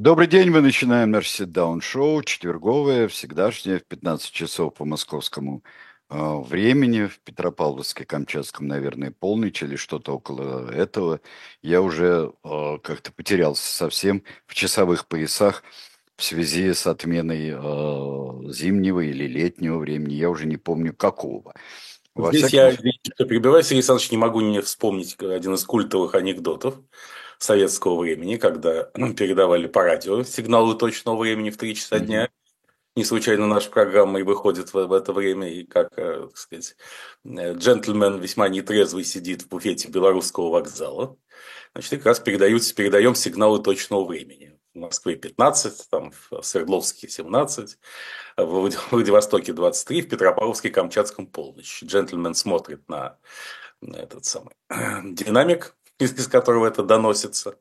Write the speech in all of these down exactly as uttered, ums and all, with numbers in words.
Добрый день, мы начинаем наш сит-даун-шоу, четверговое, всегдашнее, в пятнадцать часов по московскому э, времени, в Петропавловске-Камчатском, наверное, полночь или что-то около этого. Я уже э, как-то потерялся совсем в часовых поясах в связи с отменой э, зимнего или летнего времени, я уже не помню какого. Во Здесь всяком я, случае, извините, что перебиваю, Сергей Александрович, не могу не вспомнить один из культовых анекдотов советского времени, когда передавали по радио сигналы точного времени в три часа дня. Не случайно наша программа и выходит в, в это время, и как, э, так сказать, э, джентльмен весьма нетрезвый сидит в буфете белорусского вокзала. Значит, и как раз передаются, передаем сигналы точного времени. В Москве пятнадцать, там, в Свердловске семнадцать, в Влади- Владивостоке двадцать три, в Петропавловске-Камчатском полночь. Джентльмен смотрит на на этот самый динамик, из, из которого это доносится,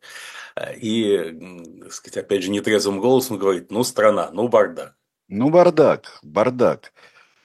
и, м, так сказать, опять же, нетрезвым голосом говорит: ну, страна, ну, бардак. ну, бардак, бардак.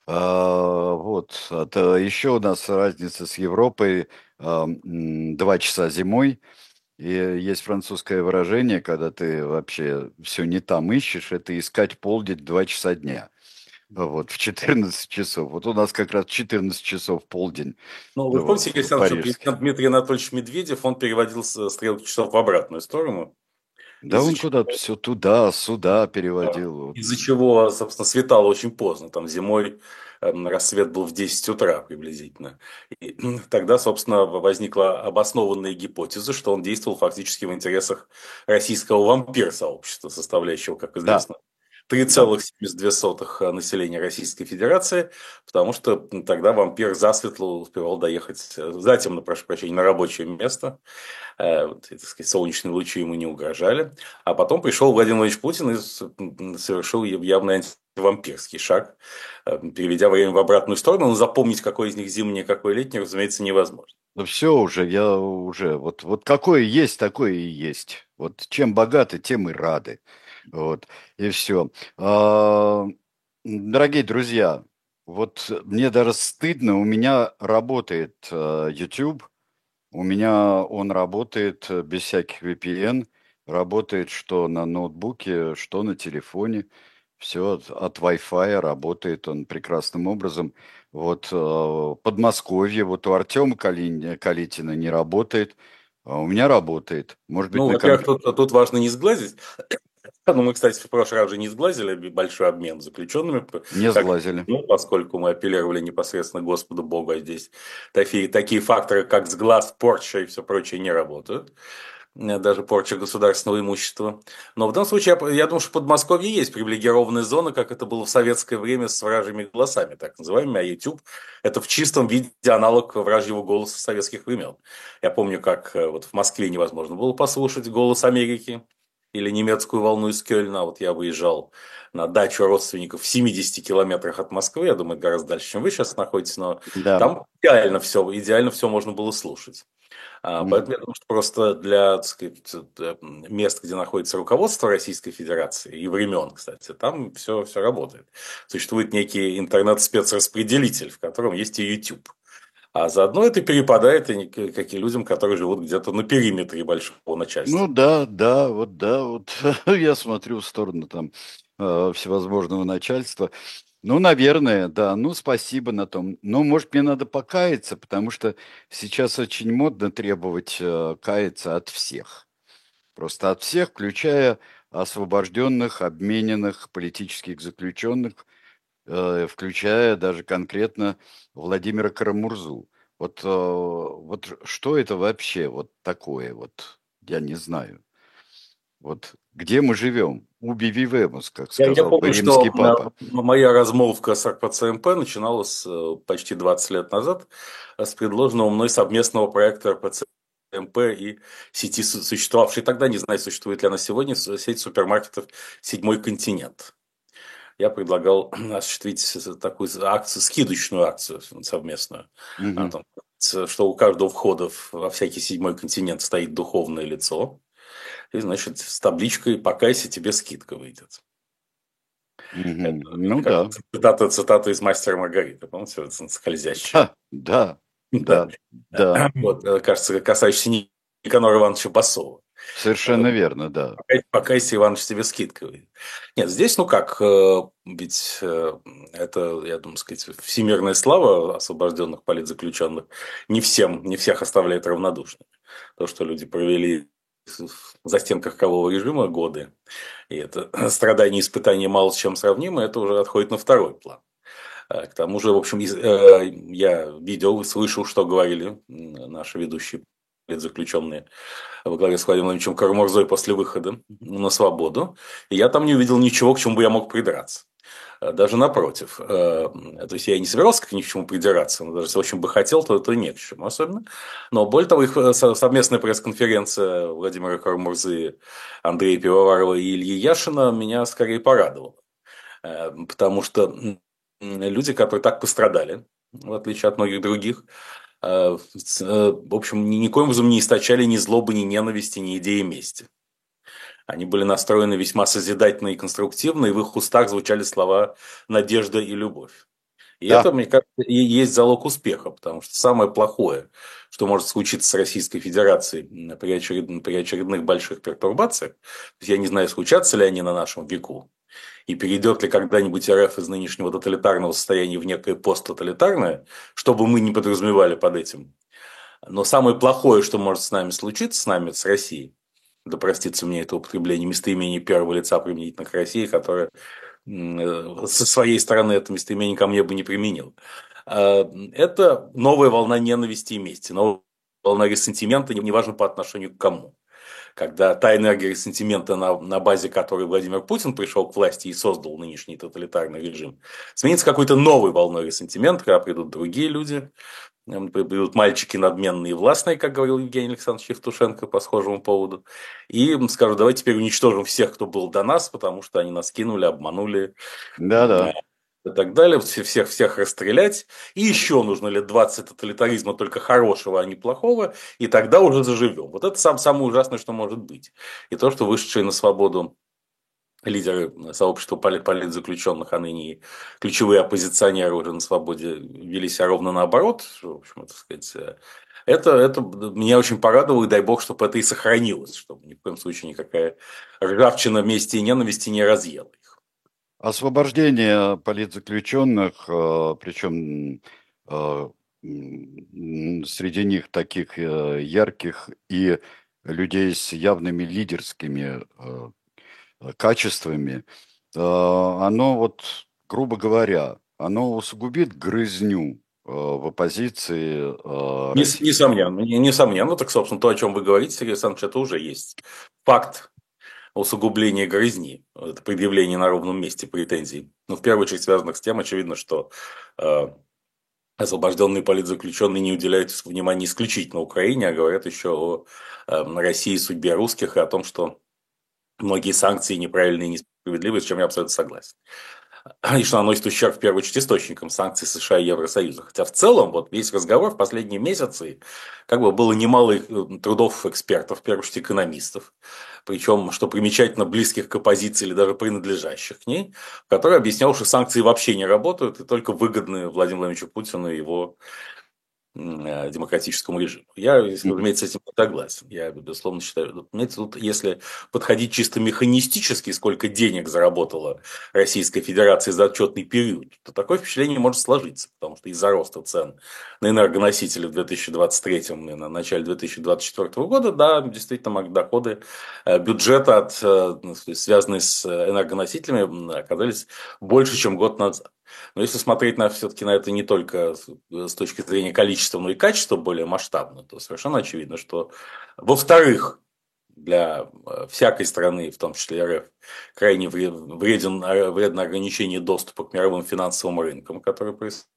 А, вот, это еще у нас разница с Европой, а, м, два часа зимой, и есть французское выражение, когда ты вообще все не там ищешь, это искать полдень два часа дня. Вот, в четырнадцать часов. Вот у нас как раз четырнадцать часов полдень, Ну, вы вот, помните, Сергей Александрович, что парижский. президент Дмитрий Анатольевич Медведев, он переводил с- стрелки часов в обратную сторону, Да из-за он куда-то чего, все туда, сюда да, переводил. Вот. из-за чего, собственно, светало очень поздно. Там зимой эм, рассвет был в десять утра приблизительно. И м, тогда, собственно, возникла обоснованная гипотеза, что он действовал фактически в интересах российского вампир-сообщества, составляющего, как Да, известно, три да. целых семьдесят две сотых населения Российской Федерации, потому что тогда вампир засветло успевал доехать, э, затемно, прошу прощения, на рабочее место. Э, вот, и, так сказать, солнечные лучи ему не угрожали. А потом пришел Владимир Владимирович Путин и совершил явный антивампирский шаг, э, переведя время в обратную сторону. Но запомнить, какой из них зимний, какой летний, разумеется, невозможно. Ну все уже, я уже, вот, вот какое есть, такое и есть. Вот чем богаты, тем и рады. Вот, и все. Дорогие друзья, вот мне даже стыдно, у меня работает э, YouTube, у меня он работает э, без всяких V P N, работает что на ноутбуке, что на телефоне. Все от, от Wi-Fi работает он прекрасным образом. Вот э, Подмосковье, вот у Артема Калин- Калитина не работает, а у меня работает. Может быть, Ну, на во-первых, компьютере тут, тут важно не сглазить. Ну, мы, кстати, в прошлый раз же не сглазили большой обмен заключенными, не как, сглазили. ну, поскольку мы апеллировали непосредственно к Господу Богу, а здесь такие, такие факторы, как сглаз, порча и все прочее, не работают. Э, даже порча государственного имущества. Но в данном случае, я, я думаю, что в Подмосковье есть привилегированная зона, как это было в советское время с вражьими голосами, так называемыми, а YouTube – это в чистом виде аналог вражьего голоса советских времен. Я помню, как э, вот в Москве невозможно было послушать «Голос Америки» или немецкую волну из Кёльна. Вот я выезжал на дачу родственников в семидесяти километрах от Москвы, я думаю, это гораздо дальше, чем вы сейчас находитесь, но Да. там идеально все, идеально все можно было слушать. А, Мгм. Поэтому я думаю, что просто для, так сказать, э, мест, где находится руководство Российской Федерации, и времен, кстати, там все, все работает. Существует некий интернет-спецраспределитель, в котором есть и YouTube. А заодно это перепадает и к- каким людям, которые живут где-то на периметре большого Ну начальства. да, да, вот да, вот я смотрю в сторону там э, всевозможного начальства. Ну, наверное, да. Ну, спасибо на том. Но, может, мне надо покаяться, потому что сейчас очень модно требовать э, каяться от всех. Просто от всех, включая освобожденных, обмененных политических заключенных, э, включая даже конкретно Владимира Карамурзу. Вот, э, вот что это вообще вот такое вот, я не знаю. Вот где мы живем? Уби вивемус, как Я, я сказал бы помню, римский что папа. э, моя размолвка с эр пэ цэ эм пэ начиналась э, почти двадцать лет назад э, с предложенного мной совместного проекта эр пэ цэ эм пэ и сети, су- существовавшей тогда, не знаю, существует ли она сегодня, с- сеть супермаркетов «Седьмой континент». Я предлагал осуществить с- такую акцию, скидочную акцию совместную, о Мгм. том, что у каждого входа в- во всякий седьмой континент стоит духовное лицо, и, значит, с табличкой «Покайся, тебе скидка выйдет». Это Мгм. Ну как да. цитата, цитата из «Мастера и Маргариты», помните, вот скользящая. Ха, да, Да. да, да. Вот, э, кажется, касающаяся Никанора Ивановича Басова. Совершенно верно, да. Покайся, Иваныч, себе скидкой. Нет, здесь, ну как, э, ведь э, это, я думаю, сказать, всемирная слава освобожденных политзаключенных не всем, не всех оставляет равнодушными. То, что люди провели в застенках кровавого режима годы, и это страдания и испытания мало с чем сравнимы, это уже отходит на второй план. К тому же, в общем, э, я видел и слышал, что говорили наши ведущие политзаключенные во главе с Владимиром Владимировичем Карамурзой после выхода на свободу. И я там не увидел ничего, к чему бы я мог придраться. Даже напротив. То есть я и не собирался к ни к чему придираться, но даже если очень бы хотел, то это не к чему особенно. Но более того, их совместная пресс-конференция Владимира Карамурзы, Андрея Пивоварова и Ильи Яшина меня скорее порадовала. Потому что люди, которые так пострадали, в отличие от многих других, в общем, никоим образом не источали ни злобы, ни ненависти, ни идеи мести. Они были настроены весьма созидательно и конструктивно, и в их устах звучали слова «надежда» и «любовь». И Да, это, мне кажется, и есть залог успеха, потому что самое плохое, что может случиться с Российской Федерацией при, очеред... при очередных больших пертурбациях, я не знаю, случатся ли они на нашем веку, и перейдет ли когда-нибудь РФ из нынешнего тоталитарного состояния в некое посттоталитарное, что бы мы не подразумевали под этим. Но самое плохое, что может с нами случиться, с нами, с Россией, да простится мне это употребление местоимения первого лица применительно к России, которое со своей стороны это местоимение ко мне бы не применил. Это новая волна ненависти и мести, новая волна ресентимента, неважно по отношению к кому. Когда та энергия ресентимента, на, на базе которой Владимир Путин пришел к власти и создал нынешний тоталитарный режим, сменится какой-то новой волной ресентимента, когда придут другие люди, придут мальчики надменные и властные, как говорил Евгений Александрович Евтушенко по схожему поводу, и скажут, давайте теперь уничтожим всех, кто был до нас, потому что они нас кинули, обманули, да-да. и так далее, всех, всех расстрелять, и еще нужно лет двадцать тоталитаризма, только хорошего, а не плохого, и тогда уже заживем. Вот это сам, самое ужасное, что может быть. И то, что вышедшие на свободу лидеры сообщества политзаключенных, а ныне и ключевые оппозиционеры уже на свободе вели себя ровно наоборот, в общем, так сказать, это, это меня очень порадовало, и дай бог, чтобы это и сохранилось, чтобы ни в коем случае никакая ржавчина мести и ненависти не разъела их. Освобождение политзаключенных, причем среди них таких ярких и людей с явными лидерскими качествами, оно вот, грубо говоря, оно усугубит грызню в оппозиции России. Несомненно, несомненно. Так, собственно, то, о чем вы говорите, Сергей Александрович, это уже есть факт усугубления грызни, это предъявление на ровном месте претензий. Ну, в первую очередь, связанных с тем, очевидно, что э, освобожденные политзаключенные не уделяют внимания исключительно Украине, а говорят еще о э, России и судьбе русских, и о том, что многие санкции неправильные и несправедливые, с чем я абсолютно согласен. И что наносит ущерб в первую очередь источникам санкций США и Евросоюза. Хотя в целом вот весь разговор в последние месяцы как бы было немало трудов экспертов, в первую очередь экономистов, причем, что примечательно, близких к оппозиции или даже принадлежащих к ней, который объяснял, что санкции вообще не работают и только выгодны Владимиру Владимировичу Путину и его демократическому режиму. Я, разумеется, с этим не согласен. Я, безусловно, считаю, знаете, тут, если подходить чисто механистически, сколько денег заработала Российская Федерация за отчетный период, то такое впечатление может сложиться, потому что из-за роста цен на энергоносители в две тысячи двадцать третьем и на начале две тысячи двадцать четвёртого года, да, действительно, доходы бюджета, от, связанные с энергоносителями, оказались больше, чем год назад. Но если смотреть на, все-таки на это не только с точки зрения количества, но и качества более масштабно, то совершенно очевидно, что, во-вторых, для всякой страны, в том числе РФ, крайне вреден, вредно ограничение доступа к мировым финансовым рынкам, которые происходят.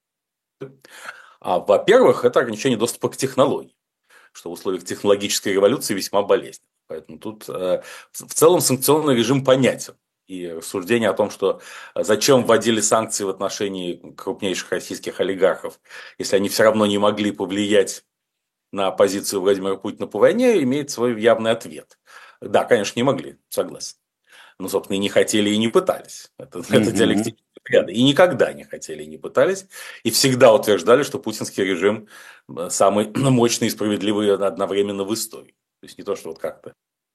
А во-первых, это ограничение доступа к технологиям, что в условиях технологической революции весьма болезненно. Поэтому тут в целом санкционный режим понятен. И рассуждение о том, что зачем вводили санкции в отношении крупнейших российских олигархов, если они все равно не могли повлиять на позицию Владимира Путина по войне, имеет свой явный ответ. Да, конечно, не могли, согласен. Но, собственно, и не хотели, и не пытались. Это, mm-hmm. это диалектические взгляды. И никогда не хотели, и не пытались. И всегда утверждали, что путинский режим самый мощный и справедливый одновременно в истории. То есть не то, что вот как-то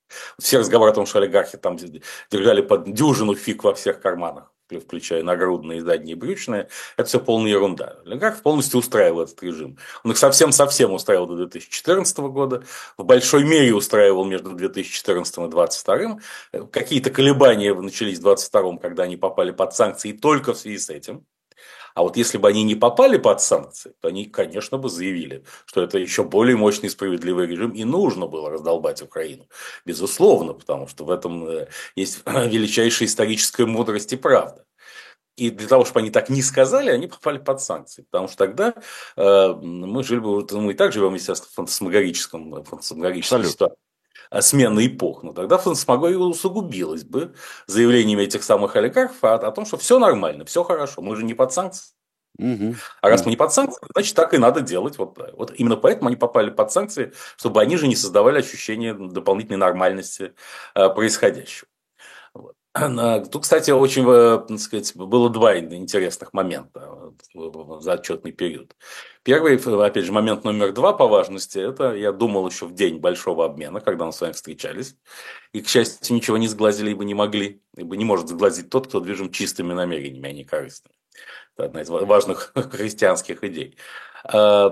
Все разговоры о том, что олигархи там держали под дюжину фиг во всех карманах, включая нагрудные и задние брючные, это все полная ерунда. Олигархов полностью устраивал этот режим. Он их совсем-совсем устраивал до две тысячи четырнадцатого года, в большой мере устраивал между две тысячи четырнадцатым и две тысячи двадцать вторым. Какие-то колебания начались в две тысячи двадцать втором, когда они попали под санкции, и только в связи с этим. А вот если бы они не попали под санкции, то они, конечно, бы заявили, что это еще более мощный и справедливый режим, и нужно было раздолбать Украину. Безусловно, потому что в этом есть величайшая историческая мудрость и правда. И для того, чтобы они так не сказали, они попали под санкции. Потому что тогда э, мы жили бы, мы и так живем, естественно, в фантасмагорическом, фантасмагорической ситуации. Смены эпох. Но тогда фантасмагория усугубилась бы заявлениями этих самых олигархов о, о том, что все нормально, все хорошо, мы же не под санкции. Угу. А раз мы не под санкции, значит, так и надо делать. Вот, вот именно поэтому они попали под санкции, чтобы они же не создавали ощущение дополнительной нормальности э, происходящего. Вот. Тут, кстати, очень, так сказать, было два интересных момента за отчетный период. Первый, опять же, момент номер два по важности, это я думал еще в день большого обмена, когда мы с вами встречались. И, к счастью, ничего не сглазили, ибо не могли. Ибо не может сглазить тот, кто движим чистыми намерениями, а не корыстными. Это одна из важных христианских идей. Я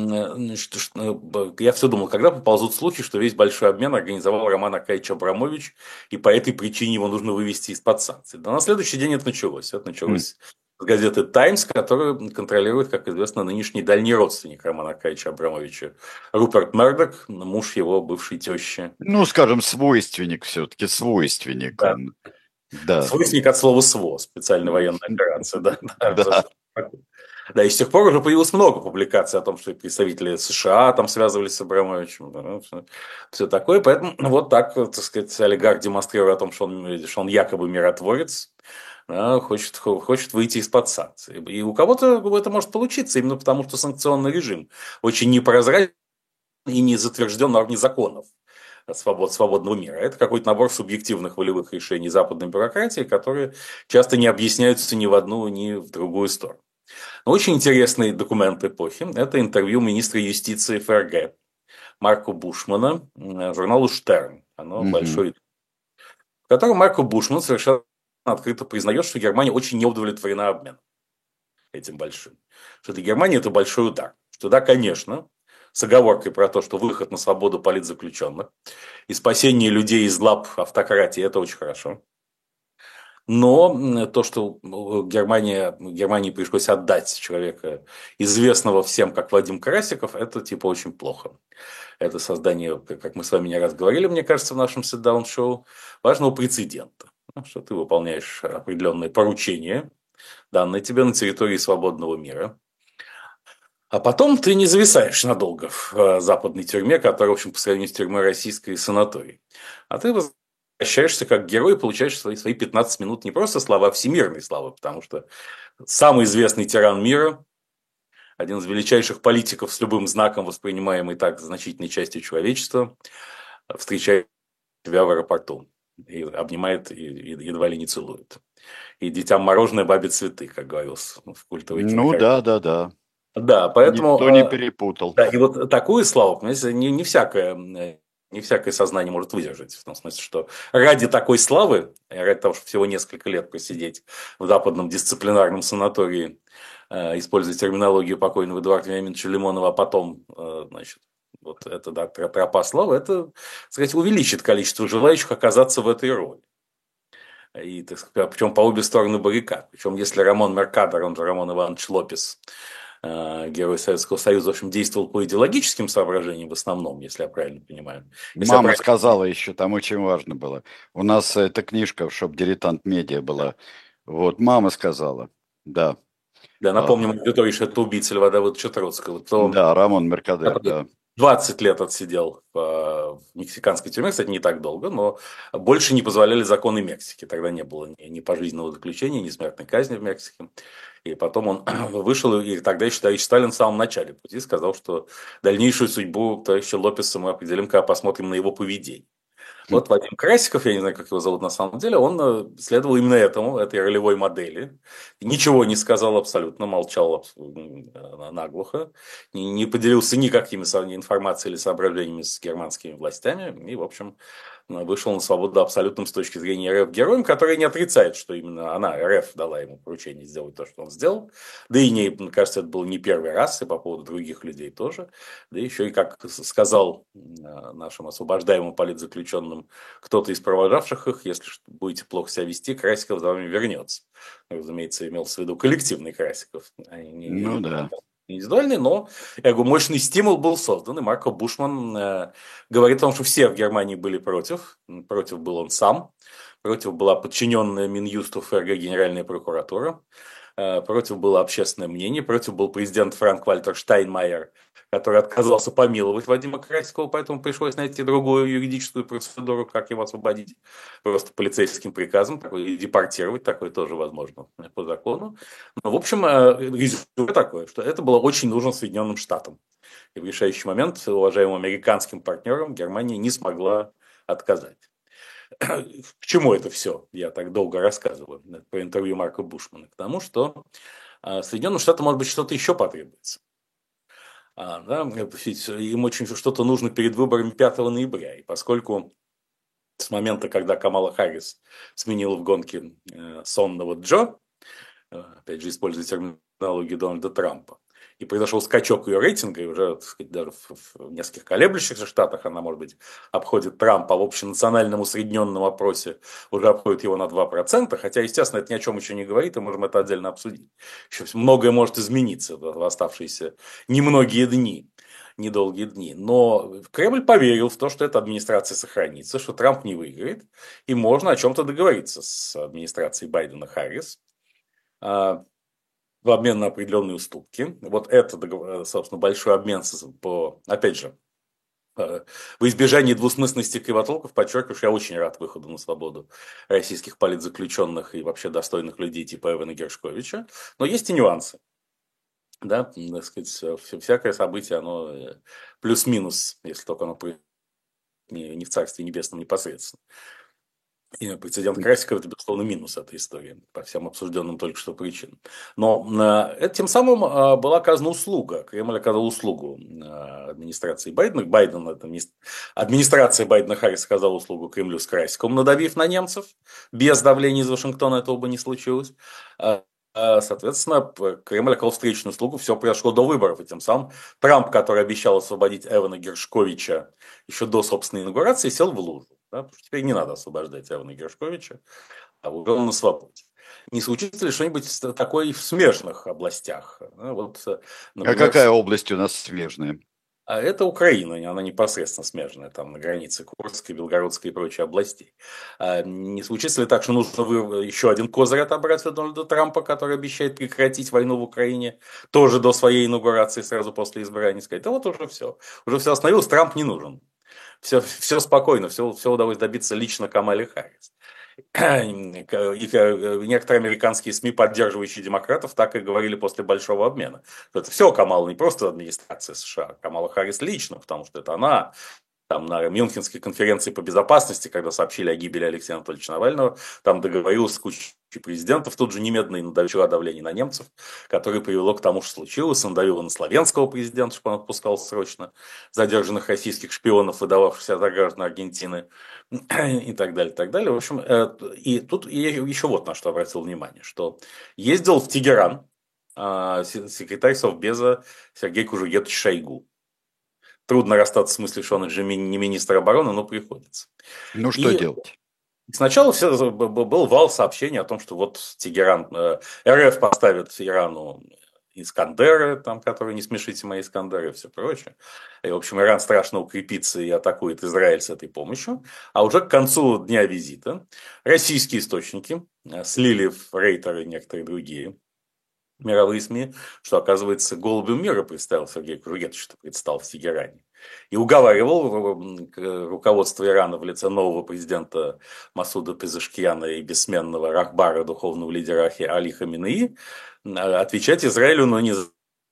все думал, когда поползут слухи, что весь большой обмен организовал Роман Аркадьевич Абрамович, и по этой причине его нужно вывести из-под санкций. Да на следующий день это началось. Это началось с газеты «Таймс», которую контролирует, как известно, нынешний дальний родственник Романа Аркадьевича Абрамовича Руперт Мердок, муж его бывшей тещи. Ну, скажем, свойственник все-таки, свойственник. Да. Он. Да. Свойственник от слова «сво», специальная военная операция. Да, да. Да, и с тех пор уже появилось много публикаций о том, что представители США там связывались с Абрамовичем, да, все, все такое. Поэтому вот так, так сказать, олигарх демонстрирует о том, что он, что он якобы миротворец, да, хочет, хочет выйти из-под санкций. И у кого-то это может получиться, именно потому, что санкционный режим очень непрозрачен и не затвержден на уровне законов свобод, свободного мира. Это какой-то набор субъективных волевых решений западной бюрократии, которые часто не объясняются ни в одну, ни в другую сторону. Очень интересный документ эпохи – это интервью министра юстиции ФРГ Марка Бушмана журналу «Штерн». Оно mm-hmm. большое. В котором Марко Бушман совершенно открыто признает, что Германия очень не удовлетворена обменом этим большим. Что для Германии это большой удар. Что да, конечно, с оговоркой про то, что выход на свободу политзаключенных и спасение людей из лап автократии – это очень хорошо. Но то, что Германия, Германии пришлось отдать человека, известного всем как Вадим Красиков, это типа очень плохо. Это создание, как мы с вами не раз говорили, мне кажется, в нашем sit-down-шоу, важного прецедента. Что ты выполняешь определенные поручения, данные тебе на территории свободного мира. А потом ты не зависаешь надолго в западной тюрьме, которая, в общем, по сравнению с тюрьмой российской, санаторий. А ты возвращаешься как герой и получаешь свои, свои пятнадцать минут не просто славы, а всемирной славы, потому что самый известный тиран мира, один из величайших политиков с любым знаком, воспринимаемый так значительной частью человечества, встречает тебя в аэропорту и обнимает, и едва ли не целует. И детям мороженое, бабе цветы, как говорилось в культовой Ну да, да, да. Да, поэтому... Никто не перепутал. Да, и вот такую славу, понимаете, не, не всякое... не всякое сознание может выдержать. В том смысле, что ради такой славы, ради того, чтобы всего несколько лет просидеть в западном дисциплинарном санатории, используя терминологию покойного Эдуарда Вениаминовича Лимонова, а потом, значит, вот это, да, тропа славы, это, так сказать, увеличит количество желающих оказаться в этой роли. И, так сказать, причем по обе стороны баррикад. Причем, если Рамон Меркадор, он же Рамон Иванович Лопес, герой Советского Союза, в общем, действовал по идеологическим соображениям в основном, если я правильно понимаю. Если Мама правильно... сказала еще, там очень важно было. У нас эта книжка, чтоб «Дилетант Медиа» была. Вот, мама сказала, да. Да, напомним аудитории, что это убийца Льва Давыдовича Троцкого. Кто... Да, Рамон Меркадер, да. двадцать лет отсидел в мексиканской тюрьме, кстати, не так долго, но больше не позволяли законы Мексики. Тогда не было ни пожизненного заключения, ни смертной казни в Мексике. И потом он вышел, и тогда еще товарищ Сталин в самом начале пути сказал, что дальнейшую судьбу товарища Лопеса мы определим, когда посмотрим на его поведение. Вот Вадим Красиков, я не знаю, как его зовут на самом деле, он следовал именно этому, этой ролевой модели. Ничего не сказал абсолютно, молчал наглухо, не поделился никакими информацией или соображениями с германскими властями. И, в общем, вышел на свободу абсолютным с точки зрения РФ героем, который не отрицает, что именно она, РФ, дала ему поручение сделать то, что он сделал. Да и, не, мне кажется, это был не первый раз, и по поводу других людей тоже. Да еще и, как сказал нашим освобождаемым политзаключенным кто-то из провожавших их, если будете плохо себя вести, Красиков за вами вернется. Разумеется, имелся в виду коллективный Красиков. Ну да. Индивидуальный, но я говорю, мощный стимул был создан, и Марко Бушман э, говорит о том, что все в Германии были против, против был он сам, против была подчиненная Минюсту ФРГ Генеральная прокуратура, э, против было общественное мнение, против был президент Франк-Вальтер Штайнмайер, который отказался помиловать Вадима Красикова, поэтому пришлось найти другую юридическую процедуру, как его освободить, просто полицейским приказом, и депортировать, такое тоже возможно по закону. Но, в общем, резюме такое, что это было очень нужно Соединенным Штатам. И в решающий момент уважаемым американским партнерам Германия не смогла отказать. К чему это все? Я так долго рассказываю про интервью Марка Бушмана. К тому, что Соединенным Штатам, может быть, что-то еще потребуется. А, да, им очень что-то нужно перед выборами пятого ноября. И поскольку с момента, когда Камала Харрис сменила в гонке э, сонного Джо, э, опять же, используя терминологию Дональда Трампа, и произошел скачок ее рейтинга, и уже, так сказать, даже в, в нескольких колеблющихся штатах она, может быть, обходит Трампа, а в общенациональном усредненном опросе уже обходит его на два процента, хотя, естественно, это ни о чем еще не говорит, и можем это отдельно обсудить. Еще многое может измениться в оставшиеся немногие дни, недолгие дни. Но Кремль поверил в то, что эта администрация сохранится, что Трамп не выиграет, и можно о чем-то договориться с администрацией Байдена-Харрис в обмен на определенные уступки. Вот это, собственно, большой обмен, по, опять же, в избежании двусмысленности кривотолков, подчеркиваю, что я очень рад выходу на свободу российских политзаключенных и вообще достойных людей типа Эвана Гершковича. Но есть и нюансы. Да, так сказать, всякое событие, оно плюс-минус, если только оно не в Царстве Небесном непосредственно. И прецедент Красикова – это, безусловно, минус этой истории, по всем обсужденным только что причинам. Но э, тем самым э, была оказана услуга. Кремль оказал услугу э, администрации Байдена. Байден, это, администрация Байдена Харрис оказала услугу Кремлю с Красиковым, надавив на немцев. Без давления из Вашингтона этого бы не случилось. Э, Соответственно, Кремль оказал встречную услугу, все произошло до выборов. И тем самым Трамп, который обещал освободить Эвана Гершковича еще до собственной инаугурации, сел в лужу. Да, потому что теперь не надо освобождать Эвана Гершковича, а уже он на свободе. Не случится ли что-нибудь такое в смежных областях? Вот, например, а какая область у нас смежная? А это Украина, она непосредственно смежная, там на границе Курской, Белгородской и прочей областей. А не случится ли так, что нужно еще один козырь отобрать от Дональда Трампа, который обещает прекратить войну в Украине, тоже до своей инаугурации, сразу после избрания, сказать, а вот уже все, уже все остановилось, Трамп не нужен. Все, все спокойно, все, все удалось добиться лично Камале Харрис. И некоторые американские СМИ, поддерживающие демократов, так и говорили после большого обмена. Это все Камала, не просто администрация США, Камала Харрис лично, потому что это она там на Мюнхенской конференции по безопасности, когда сообщили о гибели Алексея Анатольевича Навального, там договорилась с кучей президентов, тут же немедленно и начала давление на немцев, которое привело к тому, что случилось. Он давил на словенского президента, чтобы он отпускал срочно задержанных российских шпионов, выдававшихся за граждан Аргентины, и так далее, и так далее. В общем, и тут я еще вот на что обратил внимание, что ездил в Тегеран секретарь Совбеза Сергей Кужугетович Шойгу. Трудно расстаться с мыслью, что он же не министр обороны, но приходится. Ну, что и делать? Сначала все, был вал сообщений о том, что вот Тегеран, РФ поставит Ирану Искандеры, там, которые не смешите мои Искандеры и все прочее. И, в общем, Иран страшно укрепится и атакует Израиль с этой помощью. А уже к концу дня визита российские источники слили в Рейтер и некоторые другие мировые СМИ, что, оказывается, голубем мира представил Сергей Кужугетович, что предстал в Тегеране. И уговаривал руководство Ирана в лице нового президента Масуда Пезешкияна и бессменного Рахбара, духовного лидера Али Хаминеи, отвечать Израилю, но не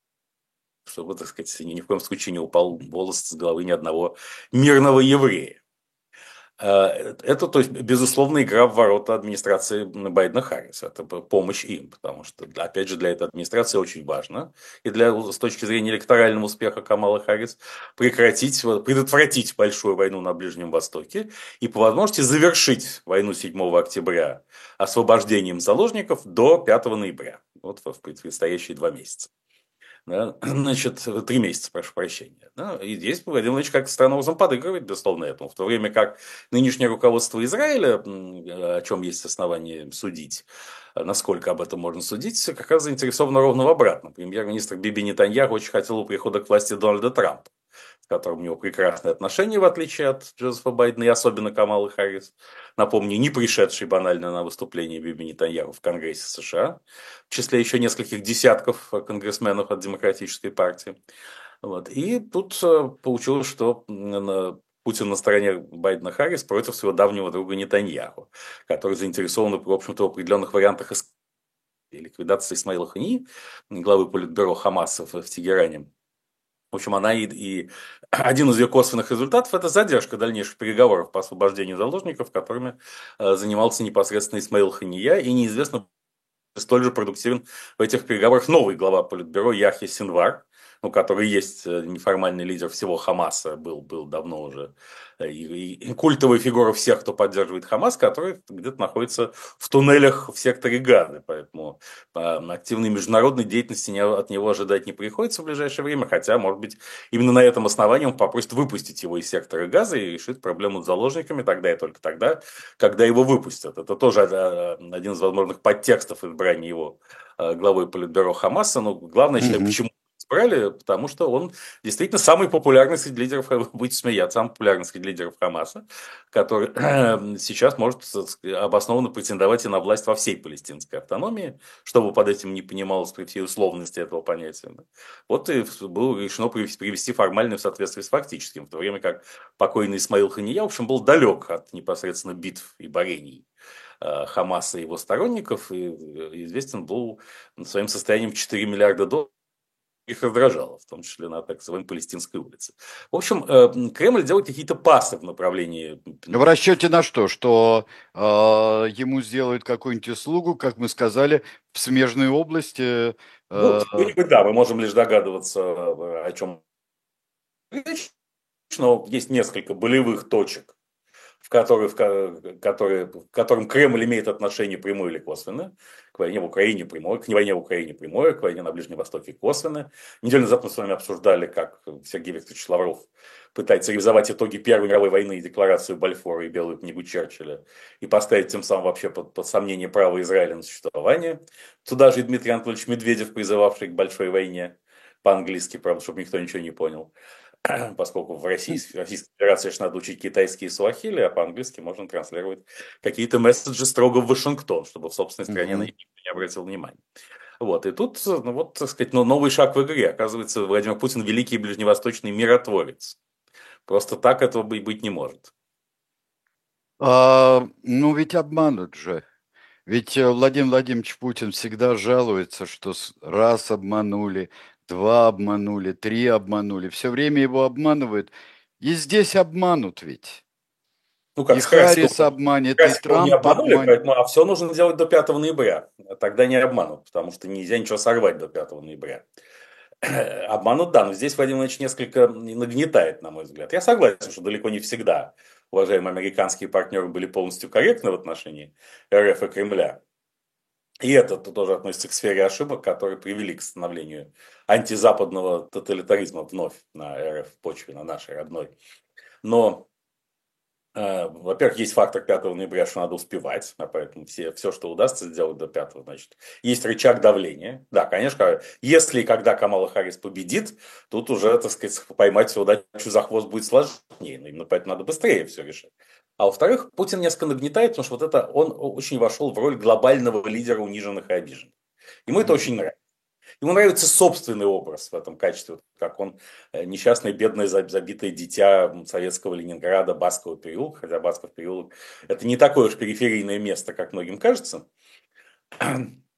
чтобы, так сказать, ни в коем случае не упал волос с головы ни одного мирного еврея. Это, то есть, безусловно, игра в ворота администрации Байдена Харриса. Это помощь им, потому что, опять же, для этой администрации очень важно, и для, с точки зрения электорального успеха Камалы Харрис, прекратить, предотвратить большую войну на Ближнем Востоке и, по возможности, завершить войну седьмого октября освобождением заложников до пятого ноября, вот в предстоящие два месяца. Да, значит, три месяца, прошу прощения. Да, и здесь Владимир Владимирович как странным образом подыгрывает, безусловно, этому. В то время как нынешнее руководство Израиля, о чем есть основания судить, насколько об этом можно судить, как раз заинтересовано ровно в обратном. Премьер-министр Биби Нетаньяху очень хотел прихода к власти Дональда Трампа, с которым у него прекрасные отношения, в отличие от Джозефа Байдена и особенно Камалы Харрис. Напомню, не пришедший банально на выступление Биби Нетаньяху в Конгрессе США, в числе еще нескольких десятков конгрессменов от Демократической партии. Вот. И тут получилось, что Путин на стороне Байдена Харрис против своего давнего друга Нетаньяху, который заинтересован, в общем-то, в определенных вариантах ликвидации Исмаила Хании, главы политбюро Хамаса в Тегеране. В общем, она и, и один из ее косвенных результатов – это задержка дальнейших переговоров по освобождению заложников, которыми э, занимался непосредственно Исмаил Хания, и неизвестно, столь же продуктивен в этих переговорах новый глава политбюро Яхья Синвар, ну, который есть неформальный лидер всего Хамаса, был, был давно уже, и, и культовая фигура всех, кто поддерживает Хамас, который где-то находится в туннелях в секторе Газы, поэтому активной международной деятельности от него ожидать не приходится в ближайшее время, хотя, может быть, именно на этом основании он попросит выпустить его из сектора Газа и решит проблему с заложниками тогда и только тогда, когда его выпустят. Это тоже один из возможных подтекстов избрания его главой политбюро Хамаса, но главное, я считаю, почему избрали, потому что он действительно самый популярный среди лидеров, будете смеяться, самый популярный среди лидеров Хамаса, который сейчас может обоснованно претендовать и на власть во всей палестинской автономии, чтобы под этим не понималось при всей условности этого понятия. Вот и было решено привести формально в соответствии с фактическим, в то время как покойный Исмаил Хания, в общем, был далек от непосредственно битв и борений Хамаса и его сторонников, и известен был своим состоянием четыре миллиарда долларов, их раздражало, в том числе на так называемой Палестинской улице. В общем, Кремль делает какие-то пасы в направлении... В расчете на что? Что э, ему сделают какую-нибудь услугу, как мы сказали, в смежной области? Э... Ну, да, мы можем лишь догадываться, о чем речь, но есть несколько болевых точек, в, которые, в, которые, в которым Кремль имеет отношение прямое или косвенное, к войне в Украине прямое, к войне в Украине прямое, к войне на Ближнем Востоке косвенное. Неделю назад мы с вами обсуждали, как Сергей Викторович Лавров пытается реализовать итоги Первой мировой войны и декларацию Бальфора и Белую книгу Черчилля и поставить тем самым вообще под, под сомнение право Израиля на существование. Туда же и Дмитрий Анатольевич Медведев, призывавший к большой войне, по-английски, правда, чтобы никто ничего не понял. Поскольку в Российской, Российской Федерации надо учить китайский и суахили, а по-английски можно транслировать какие-то месседжи строго в Вашингтон, чтобы в собственной стране mm-hmm. на них никто не обратил внимания. Вот, и тут, ну, вот, так сказать, ну, новый шаг в игре. Оказывается, Владимир Путин великий ближневосточный миротворец. Просто так этого быть, быть не может. А, ну, ведь обманут же. Ведь Владимир Владимирович Путин всегда жалуется, что раз обманули, два обманули, три обманули. Все время его обманывают. И здесь обманут ведь. Ну, как и Харрис обманет, и Трамп обманули, обманет. Поэтому, а все нужно делать до пятого ноября. Тогда не обманут, потому что нельзя ничего сорвать до пятого ноября. Обманут, да, но здесь Владимир Владимирович несколько нагнетает, на мой взгляд. Я согласен, что далеко не всегда уважаемые американские партнеры были полностью корректны в отношении РФ и Кремля. И это тоже относится к сфере ошибок, которые привели к становлению антизападного тоталитаризма вновь на РФ почве, на нашей родной. Но, э, во-первых, есть фактор пятого ноября, что надо успевать, а поэтому все, все, что удастся сделать до пятого, значит, есть рычаг давления. Да, конечно, если и когда Камала Харрис победит, тут уже, так сказать, поймать всю удачу за хвост будет сложнее, но именно поэтому надо быстрее все решать. А во-вторых, Путин несколько нагнетает, потому что вот это он очень вошел в роль глобального лидера униженных и обиженных. Ему это очень нравится. Ему нравится собственный образ в этом качестве, как он несчастное, бедное, забитое дитя советского Ленинграда, Баскова переулка, хотя Басков переулок это не такое уж периферийное место, как многим кажется.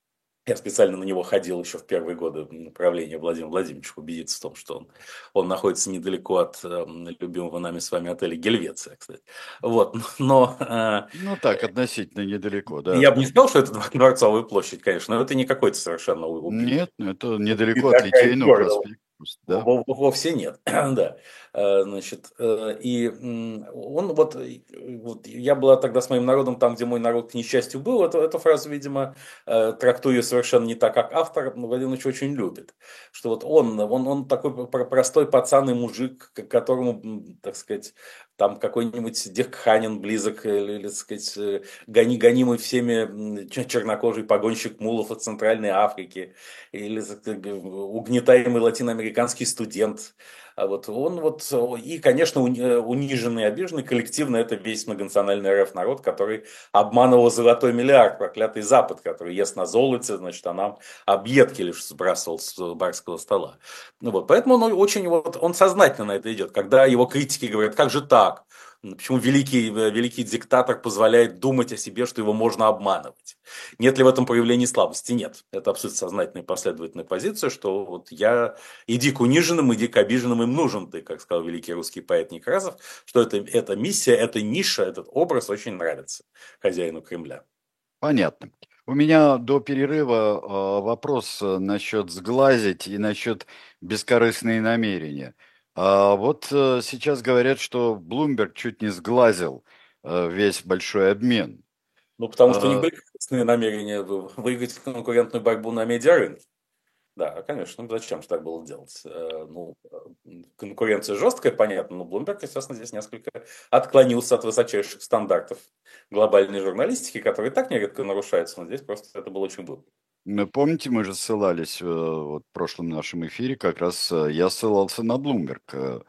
Я специально на него ходил еще в первые годы правления Владимира Владимировича, убедиться в том, что он, он находится недалеко от э, любимого нами с вами отеля Гельвеция, кстати. Вот, но э, Ну так, относительно недалеко, да. я бы не сказал, что это Дворцовая площадь, конечно, но это не какой-то совершенно убитый, Нет, ну, это недалеко убитый от окраин Литейного города. проспекта, просто, да. Во- Вовсе нет, да. Э, Значит, э, и м, он вот, э, вот я была тогда с моим народом там, где мой народ, к несчастью, был. Эту, эту фразу, видимо, э, трактую ее совершенно не так, как автор, но Владимир Ильич очень любит. Что вот он, он, он такой пр- простой пацан и мужик, к которому, м, так сказать, там какой-нибудь Дехканин близок, или, или, так сказать, э, гони, гонимый всеми м, чер- чернокожий погонщик мулов из Центральной Африки, или так сказать, угнетаемый латиноамериканский студент. А вот он вот, и, конечно, уни- э, униженный и обиженный коллективно это весь многонациональный эр эф народ, который обманывал золотой миллиард, проклятый Запад, который ест на золоте, значит, а нам объедки лишь сбрасывал с барского стола. Ну вот, поэтому он очень, вот, он сознательно на это идет. Когда его критики говорят, как же так? Почему великий, э, великий диктатор позволяет думать о себе, что его можно обманывать? Нет ли в этом проявлений слабости? Нет. Это абсолютно сознательная и последовательная позиция, что вот я иди к униженным, иди к обиженным, им нужен ты, как сказал великий русский поэт Некрасов, что это, эта миссия, эта ниша, этот образ очень нравится хозяину Кремля. Понятно. У меня до перерыва а, вопрос э, насчет сглазить и насчет бескорыстные намерения. А вот э, сейчас говорят, что Блумберг чуть не сглазил э, весь большой обмен. Ну, потому что у них А, были корыстные намерения вы- выиграть конкурентную борьбу на медиарынке. Да, конечно, ну зачем же так было делать? Э, Ну, э, конкуренция жесткая, понятно, но Bloomberg, естественно, здесь несколько отклонился от высочайших стандартов глобальной журналистики, которые и так нередко нарушаются, но здесь просто это было очень глупо. ну, помните, мы же ссылались э, вот в прошлом нашем эфире, как раз э, я ссылался на Bloomberg, э,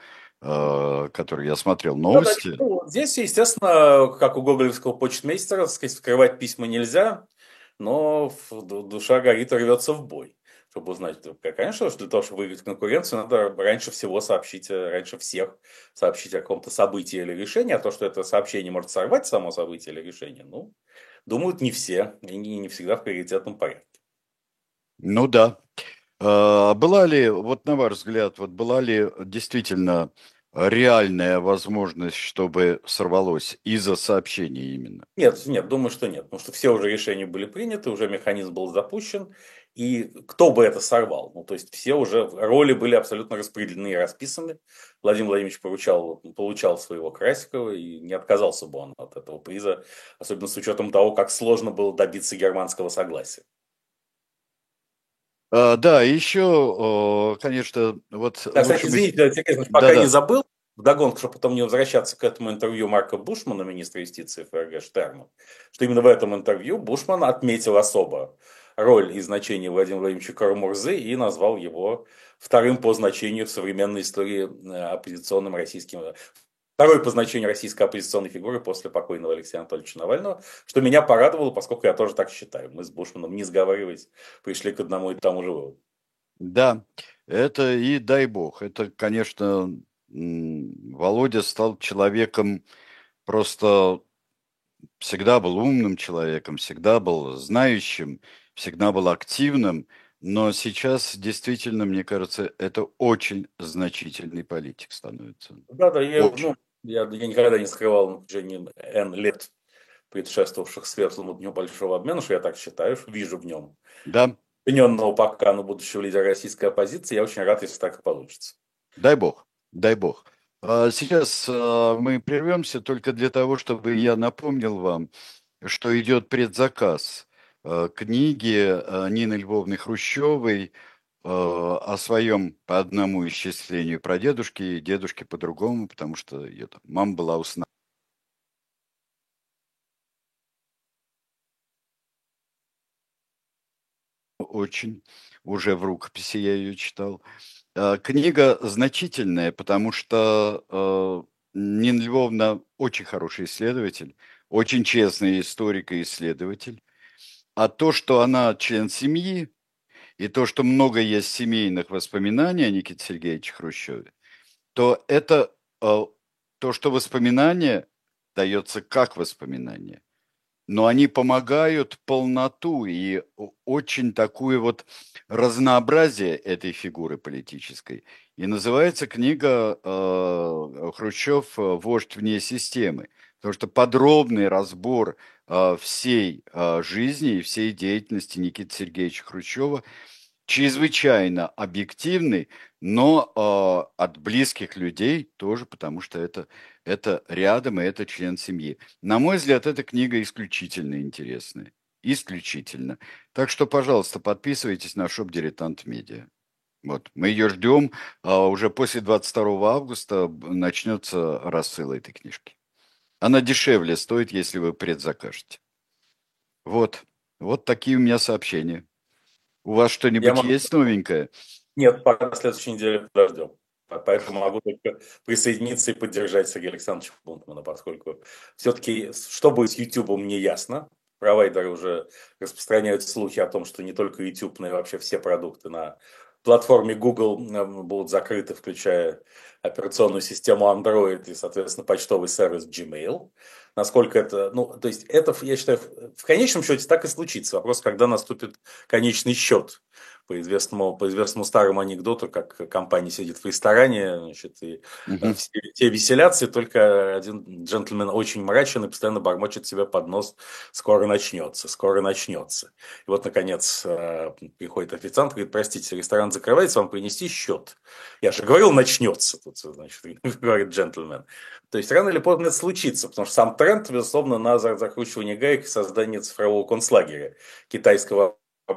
э, который я смотрел Да, да, новости. ну, здесь, естественно, как у гоголевского почтмейстера, так сказать, скрывать письма нельзя, но в- ду- душа горит и рвется в бой. Чтобы узнать, то, как, конечно, что для того, чтобы выиграть конкуренцию, надо раньше всего сообщить, э, раньше всех сообщить о каком-то событии или решении, а то, что это сообщение может сорвать само событие или решение, ну, думают не все, и не, не всегда в приоритетном порядке. Ну да. А была ли, вот на ваш взгляд, вот была ли действительно реальная возможность, чтобы сорвалось из-за сообщений именно? Нет, нет, думаю, что нет, потому что все уже решения были приняты, уже механизм был запущен, и кто бы это сорвал? Ну, то есть все уже роли были абсолютно распределены и расписаны. Владимир Владимирович получал, получал своего Красикова, и не отказался бы он от этого приза, особенно с учетом того, как сложно было добиться германского согласия. А, да, еще, конечно, вот Да, кстати, лучше бы... извините, Алексей Алексеевич, пока не Да-да. забыл, вдогонку, чтобы потом не возвращаться к этому интервью Марка Бушмана, министра юстиции эф эр гэ Штерну, что именно в этом интервью Бушман отметил особо роль и значение Владимира Владимировича Карамурзы и назвал его вторым по значению в современной истории э, оппозиционным российским, второй по значению российской оппозиционной фигуры после покойного Алексея Анатольевича Навального, что меня порадовало, поскольку я тоже так считаю. Мы с Бушманом, не сговариваясь, пришли к одному и тому же выводу. Да, это и дай бог. Это, конечно, м, Володя стал человеком, просто всегда был умным человеком, всегда был знающим, всегда был активным, но сейчас действительно, мне кажется, это очень значительный политик становится. Да, да, я, ну, Очень. я, я никогда не скрывал на протяжении N лет, предшествовавших светлому дню большого обмена, что я так считаю, что вижу в нем Да, определенного пока, но будущего лидера российской оппозиции. Я очень рад, если так и получится. дай бог, дай бог. А сейчас а, мы прервемся только для того, чтобы я напомнил вам, что идет предзаказ э, книги э, Нины Львовны Хрущевой э, о своем по одному исчислению прадедушки и дедушке по другому, потому что ее там мама была усна. Очень, уже в рукописи я ее читал. Э, Книга значительная, потому что э, Нина Львовна очень хороший исследователь, очень честный историк и исследователь. А то, что она член семьи, и то, что много есть семейных воспоминаний о Никите Сергеевиче Хрущеве, то это э, то, что воспоминание дается как воспоминание. но они помогают полноту и очень такую вот разнообразие этой фигуры политической. И называется книга э, «Хрущев. Вождь вне системы». Потому что подробный разбор э, всей э, жизни и всей деятельности Никиты Сергеевича Хрущева чрезвычайно объективный, но э, от близких людей тоже, потому что это, это рядом, и это член семьи. На мой взгляд, эта книга исключительно интересная. Исключительно. Так что, пожалуйста, подписывайтесь на шоп «Дилетант Медиа». Вот, мы ее ждем. А уже после двадцать второго августа начнется рассыл этой книжки. Она дешевле стоит, если вы предзакажете. Вот, вот такие у меня сообщения. У вас Я что-нибудь могу... есть новенькое? Нет, пока на следующей неделе подождем. Поэтому могу только присоединиться и поддержать Сергея Александровича Бунтмана, поскольку все-таки, что будет с YouTube, не ясно. Провайдеры уже распространяют слухи о том, что не только YouTube, но и вообще все продукты на платформе Google будут закрыты, включая операционную систему Android и, соответственно, почтовый сервис Gmail. Насколько это, ну, то есть это, я считаю, в конечном счете так и случится. Вопрос, когда наступит конечный счет. По известному, по известному старому анекдоту, как компания сидит в ресторане, значит, и Угу. все, все веселятся, и только один джентльмен очень мрачен и постоянно бормочет себе под нос: скоро начнется, скоро начнется. И вот, наконец, приходит официант, говорит: простите, ресторан закрывается, вам принести счет? Я же говорил, начнется, тут, значит, говорит джентльмен. То есть рано или поздно это случится, потому что сам тренд, безусловно, на закручивание гаек и создание цифрового концлагеря китайского.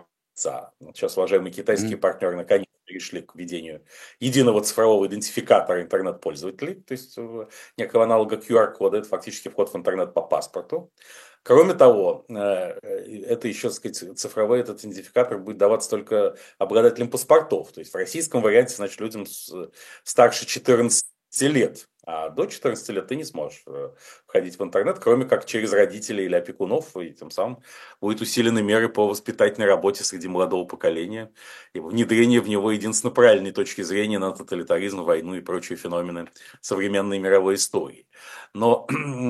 Сейчас уважаемые китайские партнеры наконец перешли к введению единого цифрового идентификатора интернет-пользователей, то есть некого аналога ку ар кода, это фактически вход в интернет по паспорту. Кроме того, это еще, так сказать, цифровой этот идентификатор будет даваться только обладателям паспортов. То есть в российском варианте, значит, людям старше четырнадцати лет. А до четырнадцати лет ты не сможешь входить в интернет, кроме как через родителей или опекунов, и тем самым будут усилены меры по воспитательной работе среди молодого поколения и внедрение в него единственно правильной точки зрения на тоталитаризм, войну и прочие феномены современной мировой истории. Но,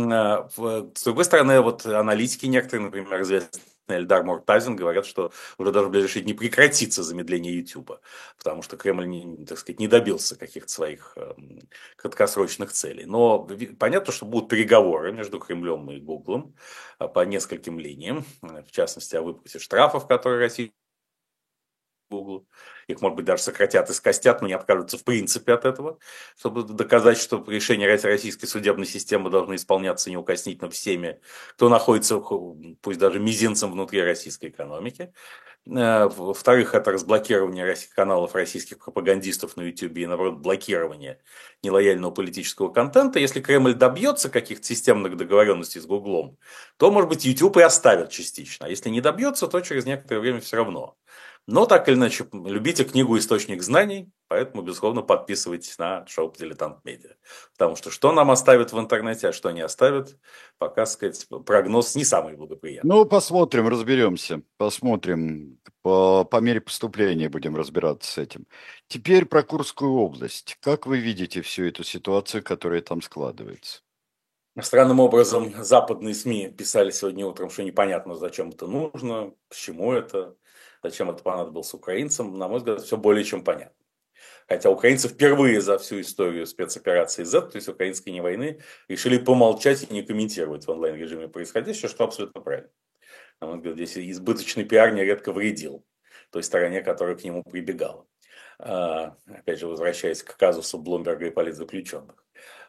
с другой стороны, вот аналитики некоторые, например, известные Эльдар Муртазин, говорят, что уже даже в ближайшие дни прекратится замедление Ютуба, потому что Кремль, не, так сказать, не добился каких-то своих э, краткосрочных целей. Но понятно, что будут переговоры между Кремлем и Гуглом по нескольким линиям, в частности, о выплате штрафов, которые Россия Google. Их, может быть, даже сократят и скостят, но не откажутся в принципе от этого, чтобы доказать, что решения российской судебной системы должны исполняться неукоснительно всеми, кто находится, пусть даже мизинцем, внутри российской экономики. Во-вторых, это разблокирование каналов российских пропагандистов на YouTube и, наоборот, блокирование нелояльного политического контента. Если Кремль добьется каких-то системных договоренностей с Гуглом, то, может быть, YouTube и оставят частично. А если не добьется, то через некоторое время все равно. Но так или иначе, любите книгу «Источник знаний», поэтому, безусловно, подписывайтесь на шоп «Дилетант Медиа». Потому что что нам оставят в интернете, а что не оставят, пока, сказать, прогноз не самый благоприятный. Ну, посмотрим, разберемся. Посмотрим. По, по мере поступления будем разбираться с этим. Теперь про Курскую область. Как вы видите всю эту ситуацию, которая там складывается? Странным образом западные СМИ писали сегодня утром, что непонятно, зачем это нужно, к чему это, зачем это понадобилось украинцам. На мой взгляд, все более чем понятно. Хотя украинцы впервые за всю историю спецоперации Z, то есть украинской войны, решили помолчать и не комментировать в онлайн-режиме происходящее, что абсолютно правильно. На мой взгляд, здесь избыточный пиар нередко вредил той стороне, которая к нему прибегала. Опять же, возвращаясь к казусу Блумберга и политзаключенных.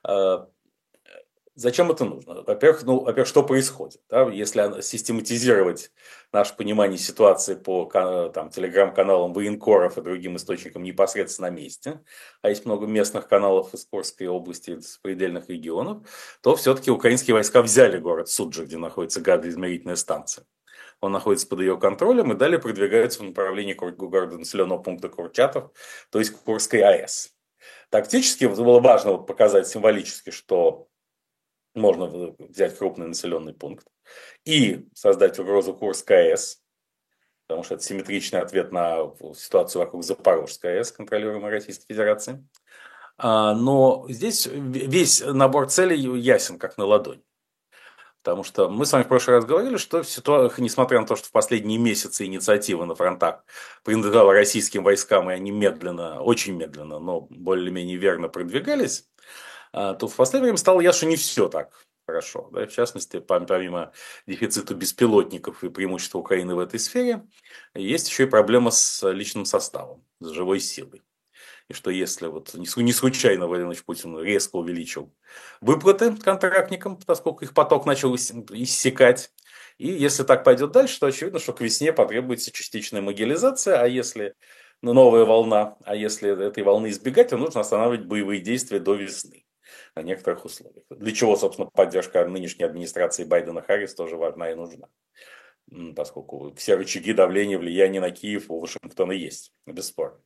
Зачем это нужно? Во-первых, ну, во-первых, что происходит? Да? Если систематизировать наше понимание ситуации по там, телеграм-каналам военкоров и другим источникам непосредственно на месте, а есть много местных каналов из Курской области, из предельных регионов, то все-таки украинские войска взяли город Суджа, где находится гадоизмерительная станция. Он находится под ее контролем и далее продвигается в направлении города населенного пункта Курчатов, то есть Курской АЭС. Тактически было важно показать символически, что можно взять крупный населенный пункт и создать угрозу Курской АЭС, потому что это симметричный ответ на ситуацию вокруг Запорожской АЭС, контролируемой Российской Федерацией. Но здесь весь набор целей ясен, как на ладони. Потому что мы с вами в прошлый раз говорили, что в ситуациях, несмотря на то, что в последние месяцы инициатива на фронтах принадлежала российским войскам, и они медленно, очень медленно, но более-менее верно продвигались, а, то в последнее время стало ясно, что не все так хорошо. Да? В частности, помимо дефицита беспилотников и преимущества Украины в этой сфере, есть еще и проблема с личным составом, с живой силой. И что если вот не случайно Владимир Владимирович Путин резко увеличил выплаты контрактникам, поскольку их поток начал иссякать, и если так пойдет дальше, то очевидно, что к весне потребуется частичная могилизация, а если ну, новая волна, а если этой волны избегать, то нужно останавливать боевые действия до весны на некоторых условиях. Для чего, собственно, поддержка нынешней администрации Байдена-Харрис тоже важна и нужна. Поскольку все рычаги давления, влияния на Киев у Вашингтона есть, бесспорно,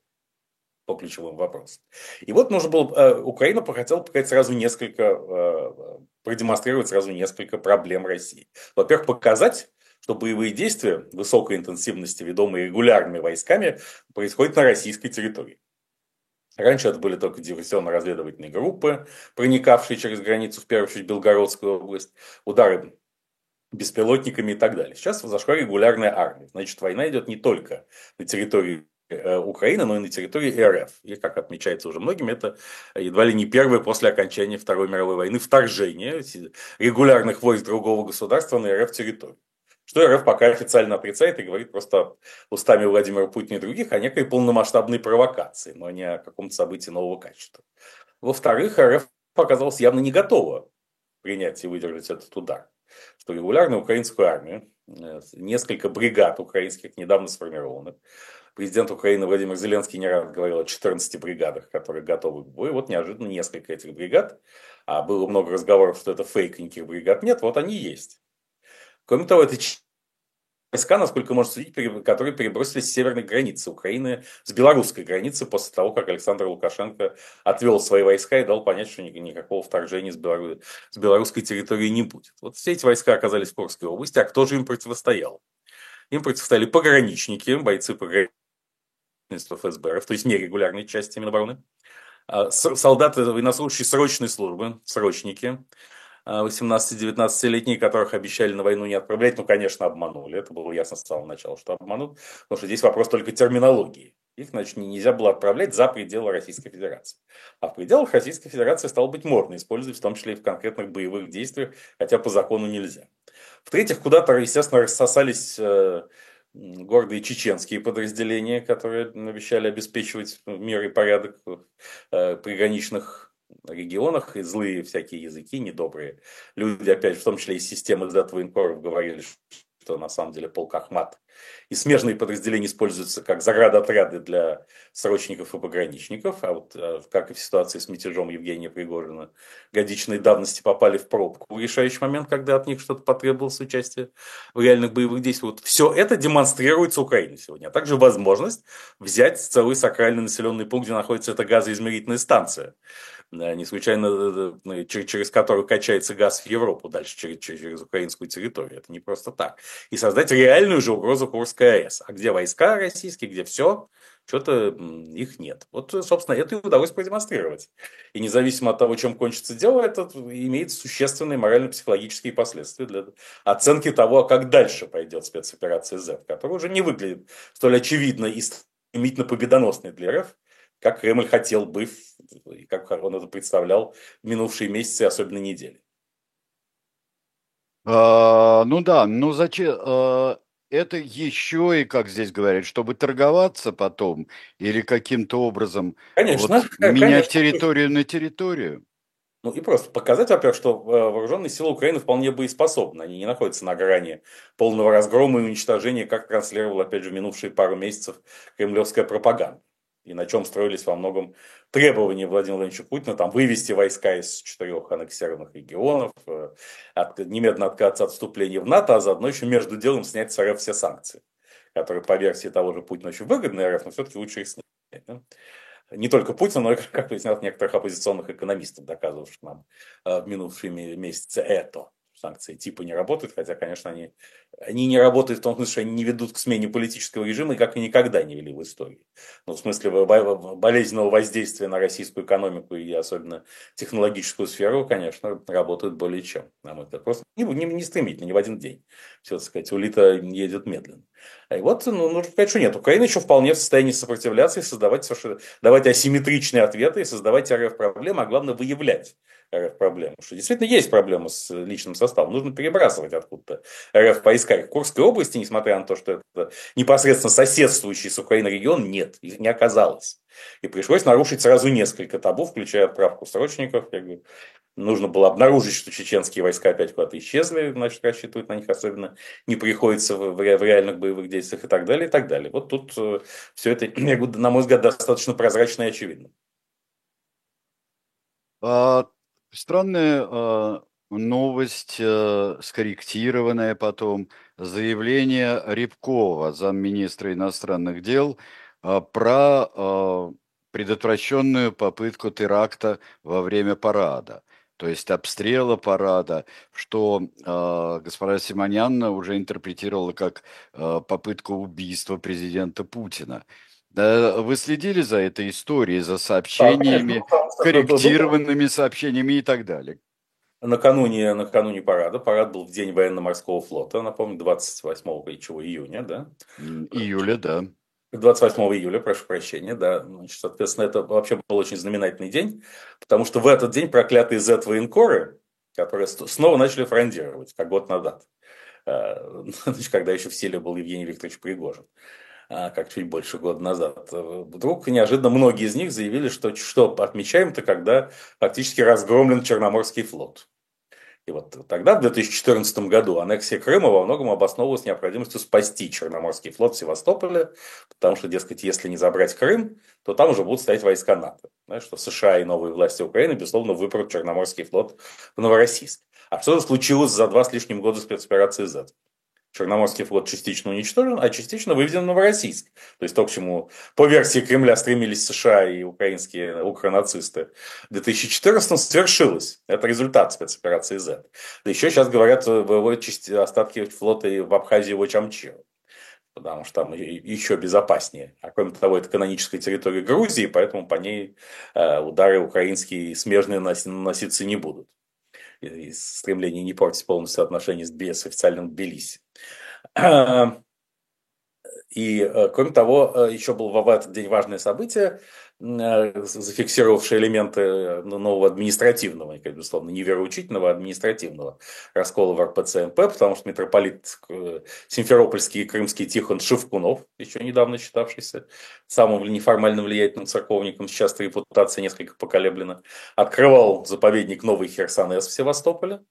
по ключевым вопросам. И вот нужно было, э, Украина хотела показать сразу несколько, э, продемонстрировать сразу несколько проблем России. Во-первых, показать, что боевые действия высокой интенсивности, ведомые регулярными войсками, происходят на российской территории. Раньше это были только диверсионно-разведывательные группы, проникавшие через границу, в первую очередь, Белгородскую область, удары беспилотниками и так далее. Сейчас зашла регулярная армия. Значит, война идет не только на территории Украины, но и на территории РФ. И, как отмечается уже многими, это едва ли не первое после окончания Второй мировой войны вторжение регулярных войск другого государства на РФ территорию. Что РФ пока официально отрицает и говорит просто устами Владимира Путина и других о некой полномасштабной провокации, но не о каком-то событии нового качества. Во-вторых, РФ оказалась явно не готова принять и выдержать этот удар. Что регулярную украинскую армию, несколько бригад украинских недавно сформированных, президент Украины Владимир Зеленский не раз говорил о четырнадцати бригадах, которые готовы к бою. Вот неожиданно несколько этих бригад, а было много разговоров, что это фейк, никаких бригад нет, вот они есть. Кроме того, это войска, насколько можно судить, которые перебросились с северной границы Украины, с белорусской границы, после того, как Александр Лукашенко отвел свои войска и дал понять, что никакого вторжения с, белору... с белорусской территории не будет. Вот все эти войска оказались в Курской области, а кто же им противостоял? Им противостояли пограничники, бойцы пограничников ФСБ, то есть нерегулярные части Минобороны, солдаты военнослужащие срочной службы, срочники, восемнадцати-девятнадцатилетние, которых обещали на войну не отправлять, ну, конечно, обманули. Это было ясно с самого начала, что обманут. Потому что здесь вопрос только терминологии. Их, значит, нельзя было отправлять за пределы Российской Федерации. А в пределах Российской Федерации, стало быть, можно использовать, в том числе и в конкретных боевых действиях, хотя по закону нельзя. В-третьих, куда-то, естественно, рассосались э, гордые чеченские подразделения, которые обещали обеспечивать мир и порядок в э, приграничных регионах, и злые всякие языки, недобрые люди, опять в том числе из системы военкоров, говорили, что на самом деле полк Ахмат и смежные подразделения используются как заградотряды для срочников и пограничников, а вот как и в ситуации с мятежом Евгения Пригожина, годичной давности попали в пробку в решающий момент, когда от них что-то потребовалось участие в реальных боевых действиях. Вот все это демонстрируется Украине сегодня, а также возможность взять целый сакральный населенный пункт, где находится эта газоизмерительная станция, не случайно через которую качается газ в Европу, дальше через, через украинскую территорию. Это не просто так. И создать реальную же угрозу Курской АЭС. А где войска российские, где все, что-то их нет. Вот, собственно, это и удалось продемонстрировать. И независимо от того, чем кончится дело, это имеет существенные морально-психологические последствия для оценки того, как дальше пойдет спецоперация Z, которая уже не выглядит столь очевидно и стремительно победоносной для РФ, как Кремль хотел бы, и как он это представлял в минувшие месяцы, особенно недели. А, ну да, ну зачем? А, это еще и, как здесь говорят, чтобы торговаться потом или каким-то образом Конечно, вот, менять конечно. территорию на территорию. Ну и просто показать, во-первых, что вооруженные силы Украины вполне боеспособны. Они не находятся на грани полного разгрома и уничтожения, как транслировала, опять же, в минувшие пару месяцев кремлевская пропаганда. И на чем строились во многом требования Владимира Владимировича Путина, там, вывести войска из четырех аннексированных регионов, от, немедленно отказаться от вступления в НАТО, а заодно еще между делом снять с РФ все санкции, которые, по версии того же Путина, очень выгодны РФ, но все-таки лучше их снять. Да? Не только Путин, но и, как выяснялось, некоторых оппозиционных экономистов, доказывавших нам в минувшие месяцы это. санкции типа не работают, хотя, конечно, они, они не работают в том смысле, что они не ведут к смене политического режима, и как и никогда не вели в истории. Ну, в смысле болезненного воздействия на российскую экономику и особенно технологическую сферу, конечно, работают более чем, на мой взгляд. Просто не, не, не стремительно, не в один день. Все, так сказать, улита едет медленно. И вот, ну, нужно сказать, что нет. Украина еще вполне в состоянии сопротивляться и создавать, давать асимметричные ответы и создавать РФ проблемы, а главное выявлять РФ проблемы. Что действительно есть проблема с личным составом. Нужно перебрасывать откуда-то РФ поискать. В Курской области, несмотря на то, что это непосредственно соседствующий с Украиной регион, нет, их не оказалось. И пришлось нарушить сразу несколько табу, включая отправку срочников. Я говорю, нужно было обнаружить, что чеченские войска опять куда-то исчезли, значит, рассчитывать на них особенно не приходится в, в реальных боевых действиях и так далее, и так далее. Вот тут э, все это, на мой взгляд, достаточно прозрачно и очевидно. А, странная а, новость, а, скорректированная потом, заявление Рябкова, замминистра иностранных дел, а, про а, предотвращенную попытку теракта во время парада. То есть обстрела парада, что э, госпожа Симонян уже интерпретировала как э, попытку убийства президента Путина. Да, вы следили за этой историей, за Да, конечно. сообщениями, Ну, корректированными сообщениями и так далее? Накануне, накануне парада, парад был в день военно-морского флота, напомню, двадцать восьмого или чего, июня, да? Июля, да. двадцать восьмого июля, прошу прощения, да. Значит, соответственно, это вообще был очень знаменательный день, потому что в этот день проклятые зет-военкоры, которые снова начали фрондировать, как год назад, значит, когда еще в силе был Евгений Викторович Пригожин, как чуть больше года назад. Вдруг неожиданно многие из них заявили, что что отмечаем-то, когда фактически разгромлен Черноморский флот. И вот тогда, в две тысячи четырнадцатом году, аннексия Крыма во многом обосновывалась необходимостью спасти Черноморский флот в Севастополе, потому что, дескать, если не забрать Крым, то там уже будут стоять войска НАТО. Знаешь, что США и новые власти Украины, безусловно, выпрут Черноморский флот в Новороссийск. А что случилось за два с лишним года спецоперации «Зет»? Черноморский флот частично уничтожен, а частично выведен в Новороссийск. То есть то, к чему по версии Кремля стремились США и украинские укронацисты в две тысячи четырнадцатом, свершилось. Это результат спецоперации «Зет». Да еще сейчас говорят, выводят остатки флота в Абхазию и Чамчиру, потому что там еще безопаснее. А кроме того, это каноническая территория Грузии, поэтому по ней удары украинские смежные наноситься не будут. Из стремления не портить полностью отношения с, с официальным Тбилиси. И, кроме того, еще было в этот день важное событие, зафиксировавшее элементы нового административного, безусловно, не вероучительного, а административного раскола в эр пэ цэ эм пэ, потому что митрополит Симферопольский и Крымский Тихон Шевкунов, еще недавно считавшийся самым неформальным влиятельным церковником, сейчас репутация несколько поколеблена, открывал заповедник Новый Херсонес в Севастополе.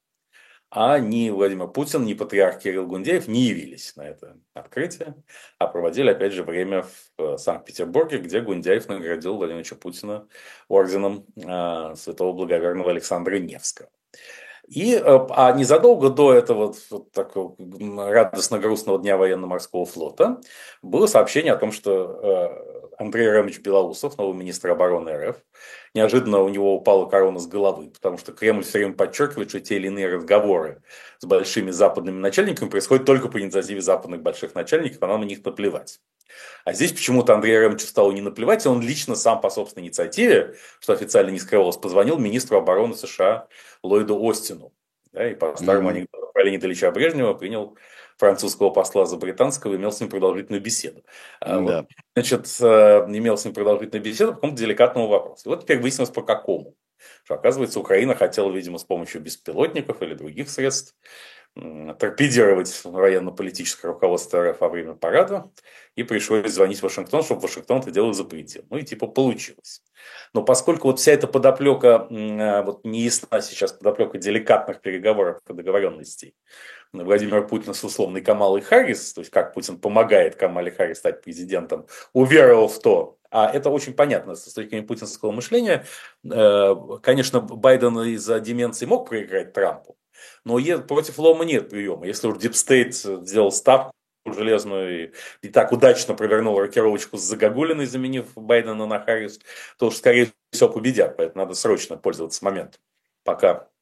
А ни Владимир Путин, ни патриарх Кирилл Гундяев не явились на это открытие, а проводили, опять же, время в Санкт-Петербурге, где Гундяев наградил Владимира Путина орденом э, святого благоверного Александра Невского. И, а незадолго до этого вот такого радостно-грустного дня военно-морского флота было сообщение о том, что Андрей Ремович Белоусов, новый министр обороны эр эф, неожиданно у него упала корона с головы, потому что Кремль все время подчеркивает, что те или иные разговоры с большими западными начальниками происходят только по инициативе западных больших начальников, а нам на них наплевать. А здесь почему-то Андрею Ремовичу стало не наплевать, и он лично сам по собственной инициативе, что официально не скрывалось, позвонил министру обороны США Ллойду Остину. Да, и по старому mm-hmm. анекдоту про Леонида Ильича Брежнева принял французского посла за британского и имел с ним продолжительную беседу. Mm-hmm. Вот, значит, имел с ним продолжительную беседу по какому-то деликатному вопросу. И вот теперь выяснилось, по какому. Что, оказывается, Украина хотела, видимо, с помощью беспилотников или других средств торпедировать военно-политическое руководство эр эф во время парада, и пришлось звонить в Вашингтон, чтобы Вашингтон это дело запретил. Ну и типа получилось. Но поскольку вот вся эта подоплека, вот не ясна сейчас подоплека деликатных переговоров и договоренностей Владимира Путина с условной Камалой Харрис, то есть как Путин помогает Камале Харрис стать президентом, уверовал в то, а это очень понятно с точки зрения путинского мышления, конечно, Байден из-за деменции мог проиграть Трампу, но против лома нет приема. Если уж Дипстейт сделал ставку железную и, и так удачно провернул рокировочку с Загогулиной, заменив Байдена на Харрис, то уж, скорее всего, победят. Поэтому надо срочно пользоваться моментом, пока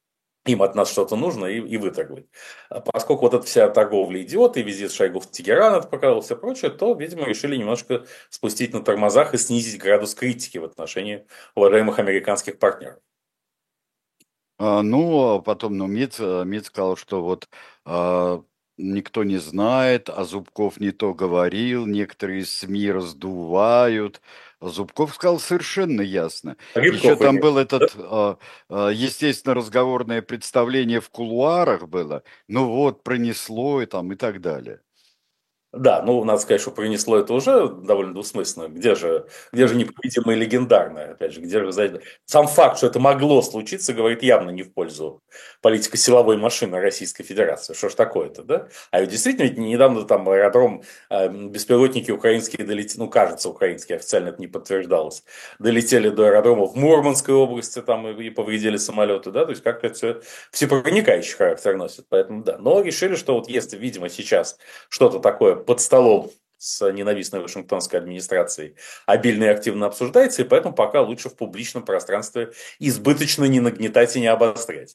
им от нас что-то нужно и, и выторговать. А поскольку вот эта вся торговля идет, и визит Шойгу в Тегеран это показало, все прочее, то, видимо, решили немножко спустить на тормозах и снизить градус критики в отношении уважаемых американских партнеров. А, ну, а потом, ну, МИД, э, МИД сказал, что вот а, никто не знает, а Зубков не то говорил, некоторые СМИ раздувают. А Зубков сказал совершенно ясно. Еще Рябков там имеет, был да? этот, а, а, естественно, разговорное представление в кулуарах было. Ну вот, пронесло и там и так далее. Да, ну, надо сказать, что принесло это уже довольно двусмысленно. Где же, где же непобедимое и легендарное, опять же, где же за- сам факт, что это могло случиться, говорит явно не в пользу политико-силовой машины Российской Федерации. Что ж такое-то, да? А ведь действительно, ведь недавно там аэродром, э, беспилотники украинские долетели, ну, кажется, украинские, официально это не подтверждалось, долетели до аэродрома в Мурманской области там и, и повредили самолеты, да, то есть как-то это все всепроникающий характер носит, поэтому да. Но решили, что вот если, видимо, сейчас что-то такое под столом с ненавистной Вашингтонской администрацией обильно и активно обсуждается, и поэтому пока лучше в публичном пространстве избыточно не нагнетать и не обострять.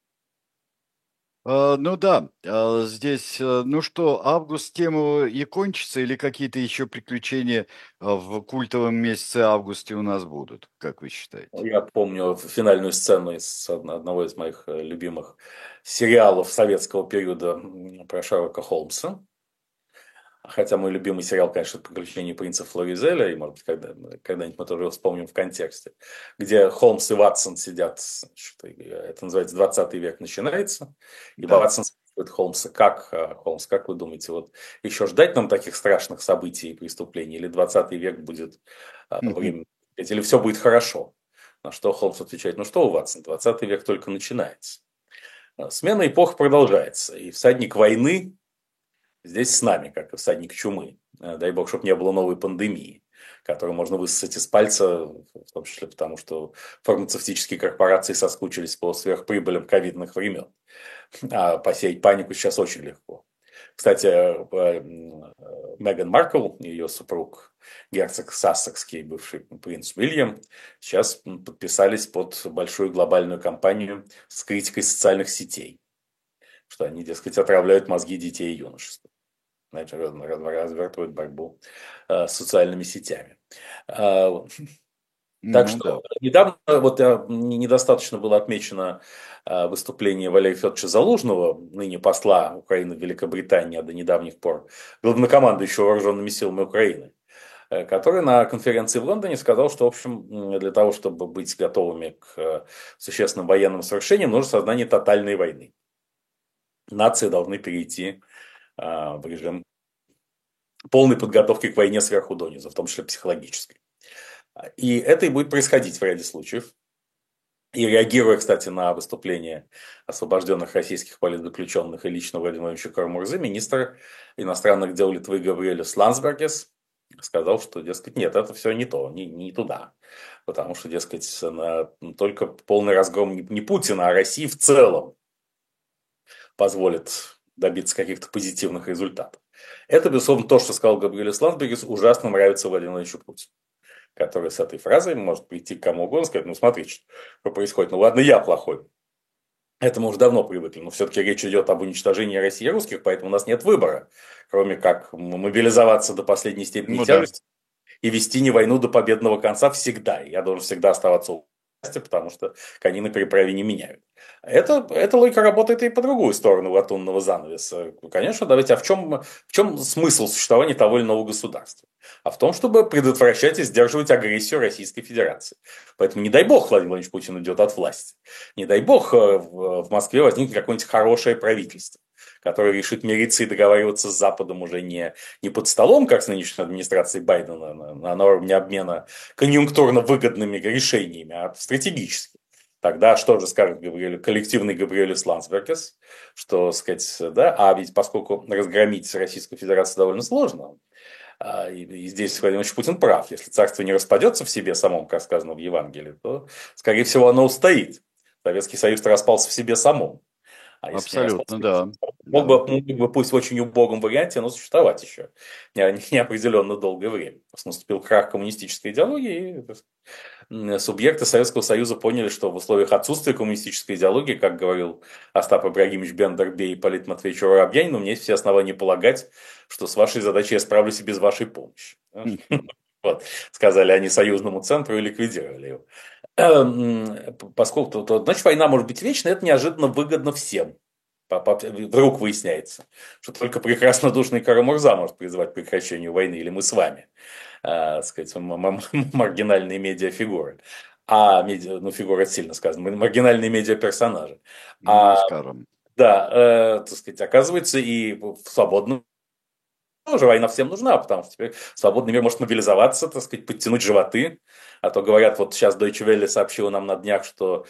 А, ну да, а, здесь, э, ну что, август тему и кончится, или какие-то еще приключения а, в культовом месяце августе у нас будут, как вы считаете? Я помню финальную сцену из одного из моих э, любимых сериалов советского периода м, про Шерлока Холмса. Хотя мой любимый сериал, конечно, «Приключения принца Флоризеля», и, может быть, когда, когда-нибудь мы тоже его вспомним в контексте, где Холмс и Ватсон сидят, что это называется «двадцатый век начинается», и Да. Ватсон спрашивает Холмса: как, э, Холмс, как вы думаете, вот еще ждать нам таких страшных событий и преступлений, или двадцатый век будет э, время, или все будет хорошо? На что Холмс отвечает: ну что, Ватсон, двадцатый век только начинается. Э, Смена эпох продолжается, и всадник войны здесь с нами, как и всадник чумы. Э, Дай бог, чтобы не было новой пандемии, которую можно высосать из пальца, в том числе потому, что фармацевтические корпорации соскучились по сверхприбылям ковидных времен. А посеять панику сейчас очень легко. Кстати, э, э, Меган Маркл, ее супруг, герцог Сассекский, бывший принц Уильям, сейчас подписались под большую глобальную кампанию с критикой социальных сетей, что они, дескать, отравляют мозги детей и юношества. Знаете, развертывают борьбу э, с социальными сетями. А, Так Ну да. что недавно вот э, недостаточно было отмечено э, выступление Валерия Федоровича Залужного, ныне посла Украины в Великобритании, а до недавних пор главнокомандующего вооруженными силами Украины, э, который на конференции в Лондоне сказал, что, в общем, для того, чтобы быть готовыми к э, существенным военным совершениям, нужно создание тотальной войны. Нации должны перейти э, в режим полной подготовки к войне сверху донизу, в том числе психологической. И это и будет происходить в ряде случаев. И реагируя, кстати, на выступление освобожденных российских политзаключенных и лично Владимира Владимировича Карамурзы, министр иностранных дел Литвы Габриэлис Лансбергес сказал, что, дескать, нет, это все не то, не, не туда. Потому что, дескать, на, только полный разгром не Путина, а России в целом позволит добиться каких-то позитивных результатов. Это, безусловно, то, что сказал Габриэлис Лансбергес, ужасно нравится Владимиру Владимировичу Путину, который с этой фразой может прийти к кому угодно и сказать: ну, смотрите, что происходит. Ну, ладно, я плохой. Это мы уже давно привыкли, но все-таки речь идет об уничтожении России и русских, поэтому у нас нет выбора, кроме как мобилизоваться до последней степени Ну да. тяжести и вести не войну до победного конца всегда. Я должен всегда оставаться у власти, потому что кони на переправе не меняют. Это, эта логика работает и по другую сторону латунного занавеса. Конечно, давайте, а в чем, в чем смысл существования того или иного государства? А в том, чтобы предотвращать и сдерживать агрессию Российской Федерации. Поэтому не дай бог Владимир Владимирович Путин уйдет от власти. Не дай бог в Москве возникнет какое-нибудь хорошее правительство, которое решит мириться и договариваться с Западом уже не, не под столом, как с нынешней администрацией Байдена, на, на уровне обмена конъюнктурно выгодными решениями, а стратегически. Тогда что же скажет Габриэль, коллективный Габриэлис Лансбергес, что, сказать, да, а ведь поскольку разгромить Российскую Федерацию довольно сложно, и, и здесь Владимир Ильич Путин прав, если царство не распадется в себе самом, как сказано в Евангелии, то, скорее всего, оно устоит. Советский Союз распался в себе самом. А если не Абсолютно, распался, да. мог Да. бы, мог бы пусть в очень убогом варианте, но существовать еще не- неопределенно долгое время. Просто наступил крах коммунистической идеологии, и м, субъекты Советского Союза поняли, что в условиях отсутствия коммунистической идеологии, как говорил Остап Ибрагимович Бендербей и Полит Матвеевич Воробьянин, у меня есть все основания полагать, что с вашей задачей я справлюсь и без вашей помощи. Вот, сказали они союзному центру и ликвидировали его. Эм, Поскольку, то, значит, война может быть вечной, это неожиданно выгодно всем. Вдруг выясняется, что только прекрасно душный Карамурза может призывать к прекращению войны, или мы с вами, э, сказать, маргинальные медиафигуры. А медиа, ну, фигура сильно сказано, маргинальные медиаперсонажи. Ну, А, скажем. да, э, так сказать, оказывается, и в свободном тоже война всем нужна, потому что теперь свободный мир может мобилизоваться, так сказать, подтянуть животы. А то говорят, вот сейчас Deutsche Welle сообщила нам на днях, что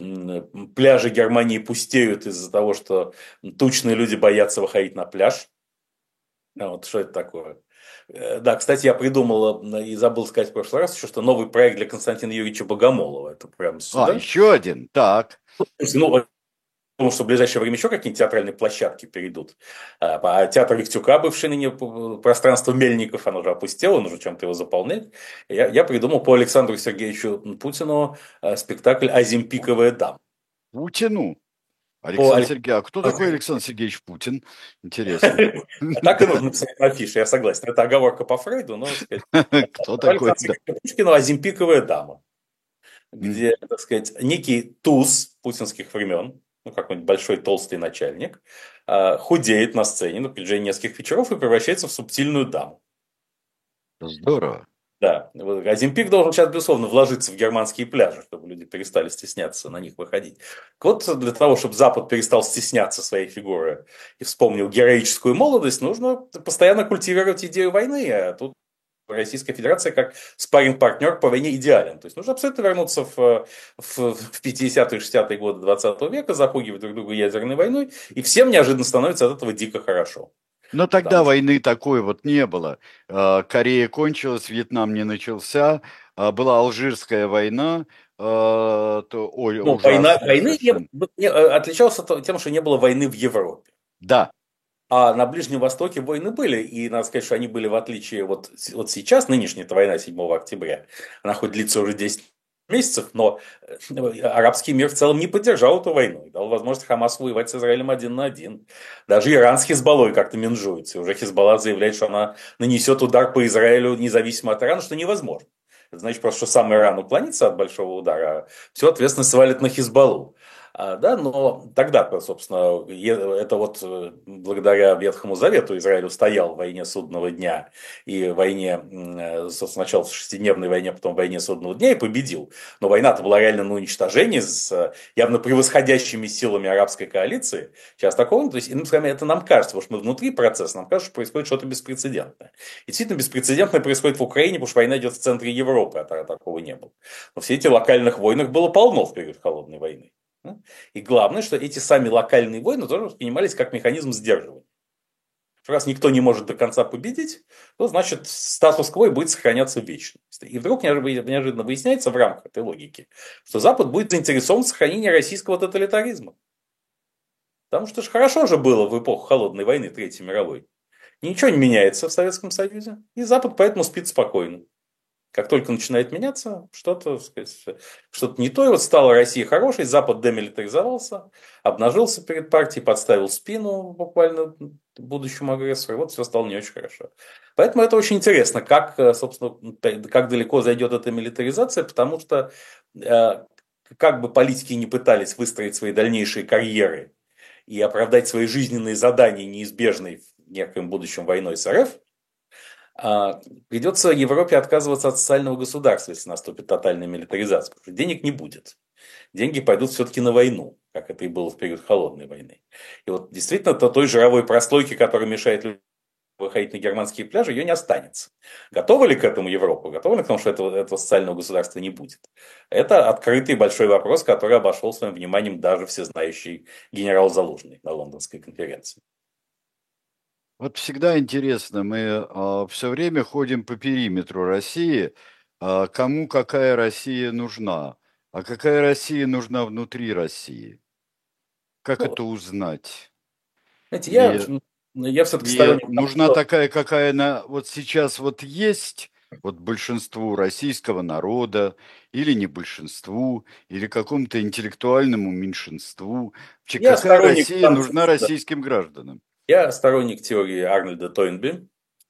пляжи Германии пустеют из-за того, что тучные люди боятся выходить на пляж. А вот что это такое? Э, Да, кстати, я придумал э, и забыл сказать в прошлый раз еще, что новый проект для Константина Юрьевича Богомолова. Это прямо А, сюда. еще один. Так. Ну, потому что в ближайшее время еще какие-нибудь театральные площадки перейдут. А а театр Виктюка, бывший ныне пространство Мельников, оно уже опустело, нужно чем-то его заполнять. Я, я придумал по Александру Сергеевичу Путину э, спектакль «Азимпиковая дама». Путину. По Александр Александру. Сергеевич. А кто такой Александр Сергеевич Путин? Интересно. Так и Да. нужно написать на афише, я согласен. Это оговорка по Фрейду, но, так сказать, Кто по такой? Александру Да. Сергеевичу Пушкину «Азимпиковая дама», М. где, так сказать, некий туз путинских времен, ну, какой-нибудь большой толстый начальник, э, худеет на сцене на протяжении нескольких вечеров и превращается в субтильную даму. Здорово. Да, вот Озимпик должен сейчас, безусловно, вложиться в германские пляжи, чтобы люди перестали стесняться на них выходить. Вот для того, чтобы Запад перестал стесняться своей фигуры и вспомнил героическую молодость, нужно постоянно культивировать идею войны. А тут Российская Федерация как спарринг-партнер по войне идеален. То есть нужно абсолютно вернуться в, в, в пятидесятые шестидесятые годы двадцатого века, запугивать друг друга ядерной войной, и всем неожиданно становится от этого дико хорошо. Но тогда Потому что войны такой вот не было. А, Корея кончилась, Вьетнам не начался, а, была Алжирская война, а, то, ой, ну, война, ужасная войны не, совершенно. не- отличался тем, что не было войны в Европе. Да, А на Ближнем Востоке войны были, и надо сказать, что они были в отличие вот, вот сейчас, нынешняя война седьмого октября, она хоть длится уже десять месяцев, но э, арабский мир в целом не поддержал эту войну и дал возможность Хамасу воевать с Израилем один на один. Даже Иран с Хизбаллой как-то менжуется. И уже Хизбалла заявляет, что она нанесет удар по Израилю независимо от Ирана, что невозможно. Это значит просто, что сам Иран уклонится от большого удара, а всю ответственность свалит на Хизбаллу. А, да, но тогда, собственно, это вот э, благодаря Ветхому Завету Израиль устоял в войне Судного дня и в войне, э, собственно, сначала в шестидневной войне, потом в войне Судного дня и победил. Но война-то была реально на уничтожение с э, явно превосходящими силами арабской коалиции. Сейчас такого, то есть, это нам кажется, потому что мы внутри процесса, нам кажется, что происходит что-то беспрецедентное. И действительно, беспрецедентное происходит в Украине, потому что война идет в центре Европы, а такого не было. Но все эти локальных войнах было полно в период Холодной войны. И главное, что эти сами локальные войны тоже воспринимались как механизм сдерживания. Раз никто не может до конца победить, то значит статус-кво будет сохраняться вечно. И вдруг неожиданно выясняется в рамках этой логики, что Запад будет заинтересован в сохранении российского тоталитаризма. Потому что же хорошо же было в эпоху Холодной войны Третьей мировой. Ничего не меняется в Советском Союзе, и Запад поэтому спит спокойно. Как только начинает меняться, что-то что не то, и вот стала Россия хорошей, Запад демилитаризовался, обнажился перед партией, подставил спину буквально будущему агрессору, и вот все стало не очень хорошо. Поэтому это очень интересно, как, собственно, как далеко зайдет эта милитаризация, потому что как бы политики не пытались выстроить свои дальнейшие карьеры и оправдать свои жизненные задания, неизбежной в некоем будущем войной с РФ, придется Европе отказываться от социального государства, если наступит тотальная милитаризация, потому что денег не будет. Деньги пойдут все-таки на войну, как это и было в период Холодной войны. И вот действительно то, той жировой прослойки, которая мешает людям выходить на германские пляжи, ее не останется. Готова ли к этому Европа? Готова ли к тому, что этого, этого социального государства не будет? Это открытый большой вопрос, который обошел своим вниманием даже всезнающий генерал Залужный на лондонской конференции. вот всегда интересно, мы а, все время ходим по периметру России, а, кому какая Россия нужна, а какая Россия нужна внутри России. как Ну, это узнать? знаете, я, И ну, я все-таки и сторонник того, нужна что такая, какая она вот сейчас вот есть, вот большинству российского народа, или не большинству, или какому-то интеллектуальному меньшинству. Вообще, я какая сторонник Россия нужна концепции, да. российским гражданам? Я сторонник теории Арнольда Тойнби,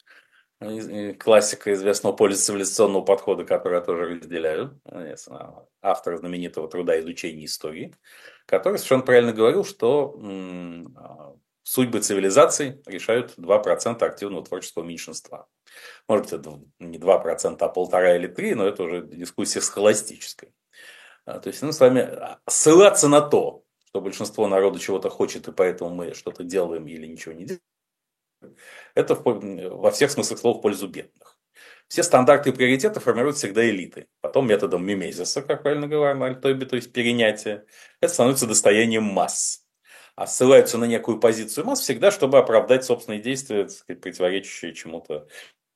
из- э, классика известного полицивилизационного подхода, который я тоже разделяю. Э, с- а, Автор знаменитого труда «Изучение истории», который совершенно правильно говорил, что м, а, судьбы цивилизаций решают два процента активного творческого меньшинства. Может быть, это не два процента, а полтора или три, но это уже дискуссия схоластическая. А, То есть, ну, с вами а, ссылаться на то, что большинство народа чего-то хочет, и поэтому мы что-то делаем или ничего не делаем, это в пол- во всех смыслах слов в пользу бедных. Все стандарты и приоритеты формируют всегда элиты. Потом методом мимезиса, как правильно говорил Арнольд Тойби, то есть перенятия, это становится достоянием масс. А ссылаются на некую позицию масс всегда, чтобы оправдать собственные действия, так сказать, противоречащие чему-то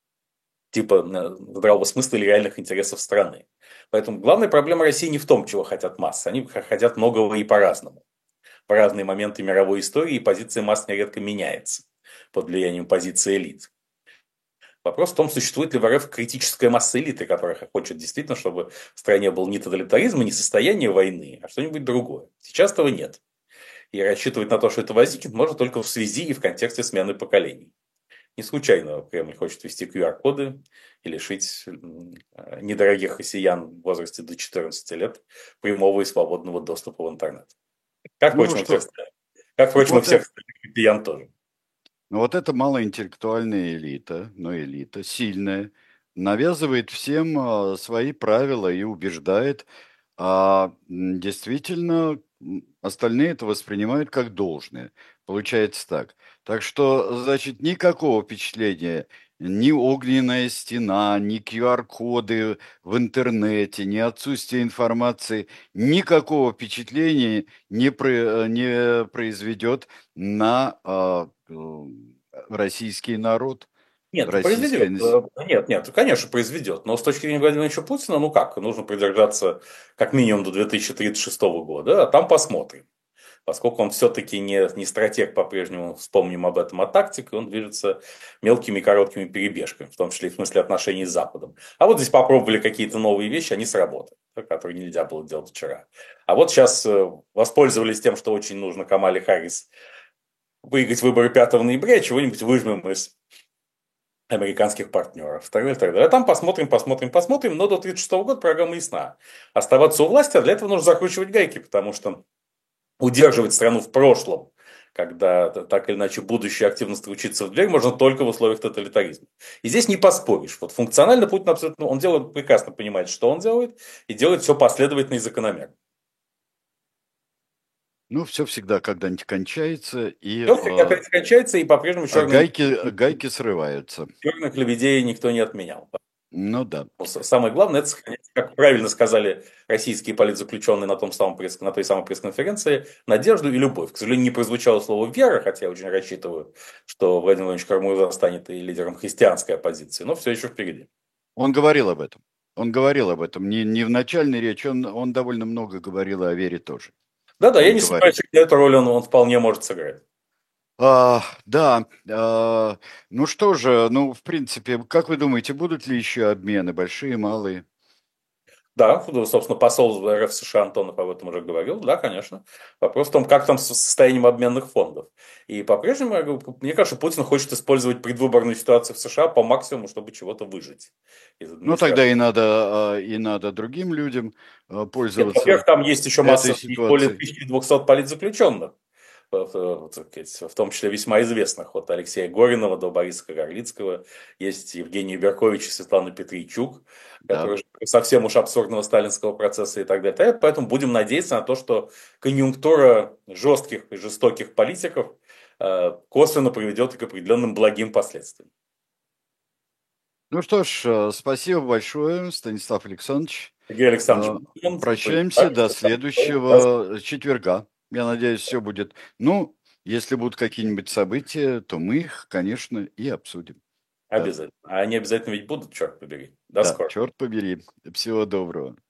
типа э, здравого смысла или реальных интересов страны. Поэтому главная проблема России не в том, чего хотят массы. Они хотят многого и по-разному. В разные моменты мировой истории позиция масс нередко меняется под влиянием позиции элит. Вопрос в том, существует ли в РФ критическая масса элиты, которая хочет действительно, чтобы в стране был не тоталитаризм и не состояние войны, а что-нибудь другое. Сейчас этого нет. И рассчитывать на то, что это возникнет, можно только в связи и в контексте смены поколений. Не случайно Кремль хочет ввести ку ар-коды и лишить недорогих россиян в возрасте до четырнадцати лет прямого и свободного доступа в интернет. Как, Ну впрочем, и всех что, остальных. Как, впрочем, и вот всех это, остальных россиян тоже. ну вот эта малоинтеллектуальная элита, но элита, сильная, навязывает всем а, свои правила и убеждает, а м, действительно м, остальные это воспринимают как должное. Получается так. Так что, значит, никакого впечатления, ни огненная стена, ни ку ар-коды в интернете, ни отсутствие информации, никакого впечатления не, про- не произведет на а, э, российский народ, Нет, российское произведет. население. Э, Нет, нет, конечно, произведет. Но с точки зрения Владимира Владимировича Путина, ну как, нужно придержаться как минимум до две тысячи тридцать шестого года, а там посмотрим. Поскольку он все-таки не, не стратег по-прежнему, вспомним об этом, а тактик, и он движется мелкими короткими перебежками, в том числе и в смысле отношений с Западом. А вот здесь попробовали какие-то новые вещи, они сработали, которые нельзя было делать вчера. А вот сейчас э, воспользовались тем, что очень нужно Камале Харрис выиграть выборы пятого ноября, чего-нибудь выжмем из американских партнеров. Так далее, так далее. А там посмотрим, посмотрим, посмотрим. Но до тридцать шестого года программа ясна. Оставаться у власти, а для этого нужно закручивать гайки, потому что удерживать страну в прошлом, когда так или иначе будущее активно стучится в дверь, можно только в условиях тоталитаризма. И здесь не поспоришь. Вот функционально Путин абсолютно, он делает, прекрасно понимает, что он делает, и делает все последовательно и закономерно. Ну, все всегда когда-нибудь кончается, и Все всегда э, опять кончается, и по-прежнему а черных, гайки, гайки срываются. черных лебедей никто не отменял. Ну да. Самое главное, это сохранять, как правильно сказали российские политзаключенные на, том самом пресс, на той самой пресс-конференции, надежду и любовь. К сожалению, не прозвучало слово «вера», хотя я очень рассчитываю, что Владимир Владимирович Кармурза станет и лидером христианской оппозиции, но все еще впереди. Он говорил об этом. Он говорил об этом. Не, не в начальной речи, он, он довольно много говорил о вере тоже. Да-да, я Он не говорил. сомневаюсь, что эту роль он, он вполне может сыграть. А, да, а, ну что же, ну, в принципе, как вы думаете, будут ли еще обмены, большие, малые? Да, собственно, посол эр эф США Антонов об этом уже говорил, да, конечно. Вопрос в том, как там с состоянием обменных фондов. И по-прежнему, я говорю, мне кажется, Путин хочет использовать предвыборную ситуацию в США по максимуму, чтобы чего-то выжить из Ну, тогда администрации. и надо, а, и надо другим людям а, Нет, пользоваться во-первых, там есть еще этой масса, более ситуацией. тысячи двухсот политзаключенных, в в- так сказать, в том числе весьма известных, от Алексея Горинова до Бориса Кагарлицкого. Есть Евгений Беркович и Светлана Петрийчук, Да. которые совсем уж абсурдного сталинского процесса и так далее. Поэтому будем надеяться на то, что конъюнктура жестких и жестоких политиков э, косвенно приведет к определенным благим последствиям. Ну что ж, а, спасибо большое, Станислав Александрович. Сергей Александрович, А, Бунин, были Прощаемся так, до что там следующего четверга. Я надеюсь, все будет. Ну, если будут какие-нибудь события, то мы их, конечно, и обсудим. Да, обязательно. А они обязательно ведь будут, черт побери. До да, скорого. черт побери. Всего доброго.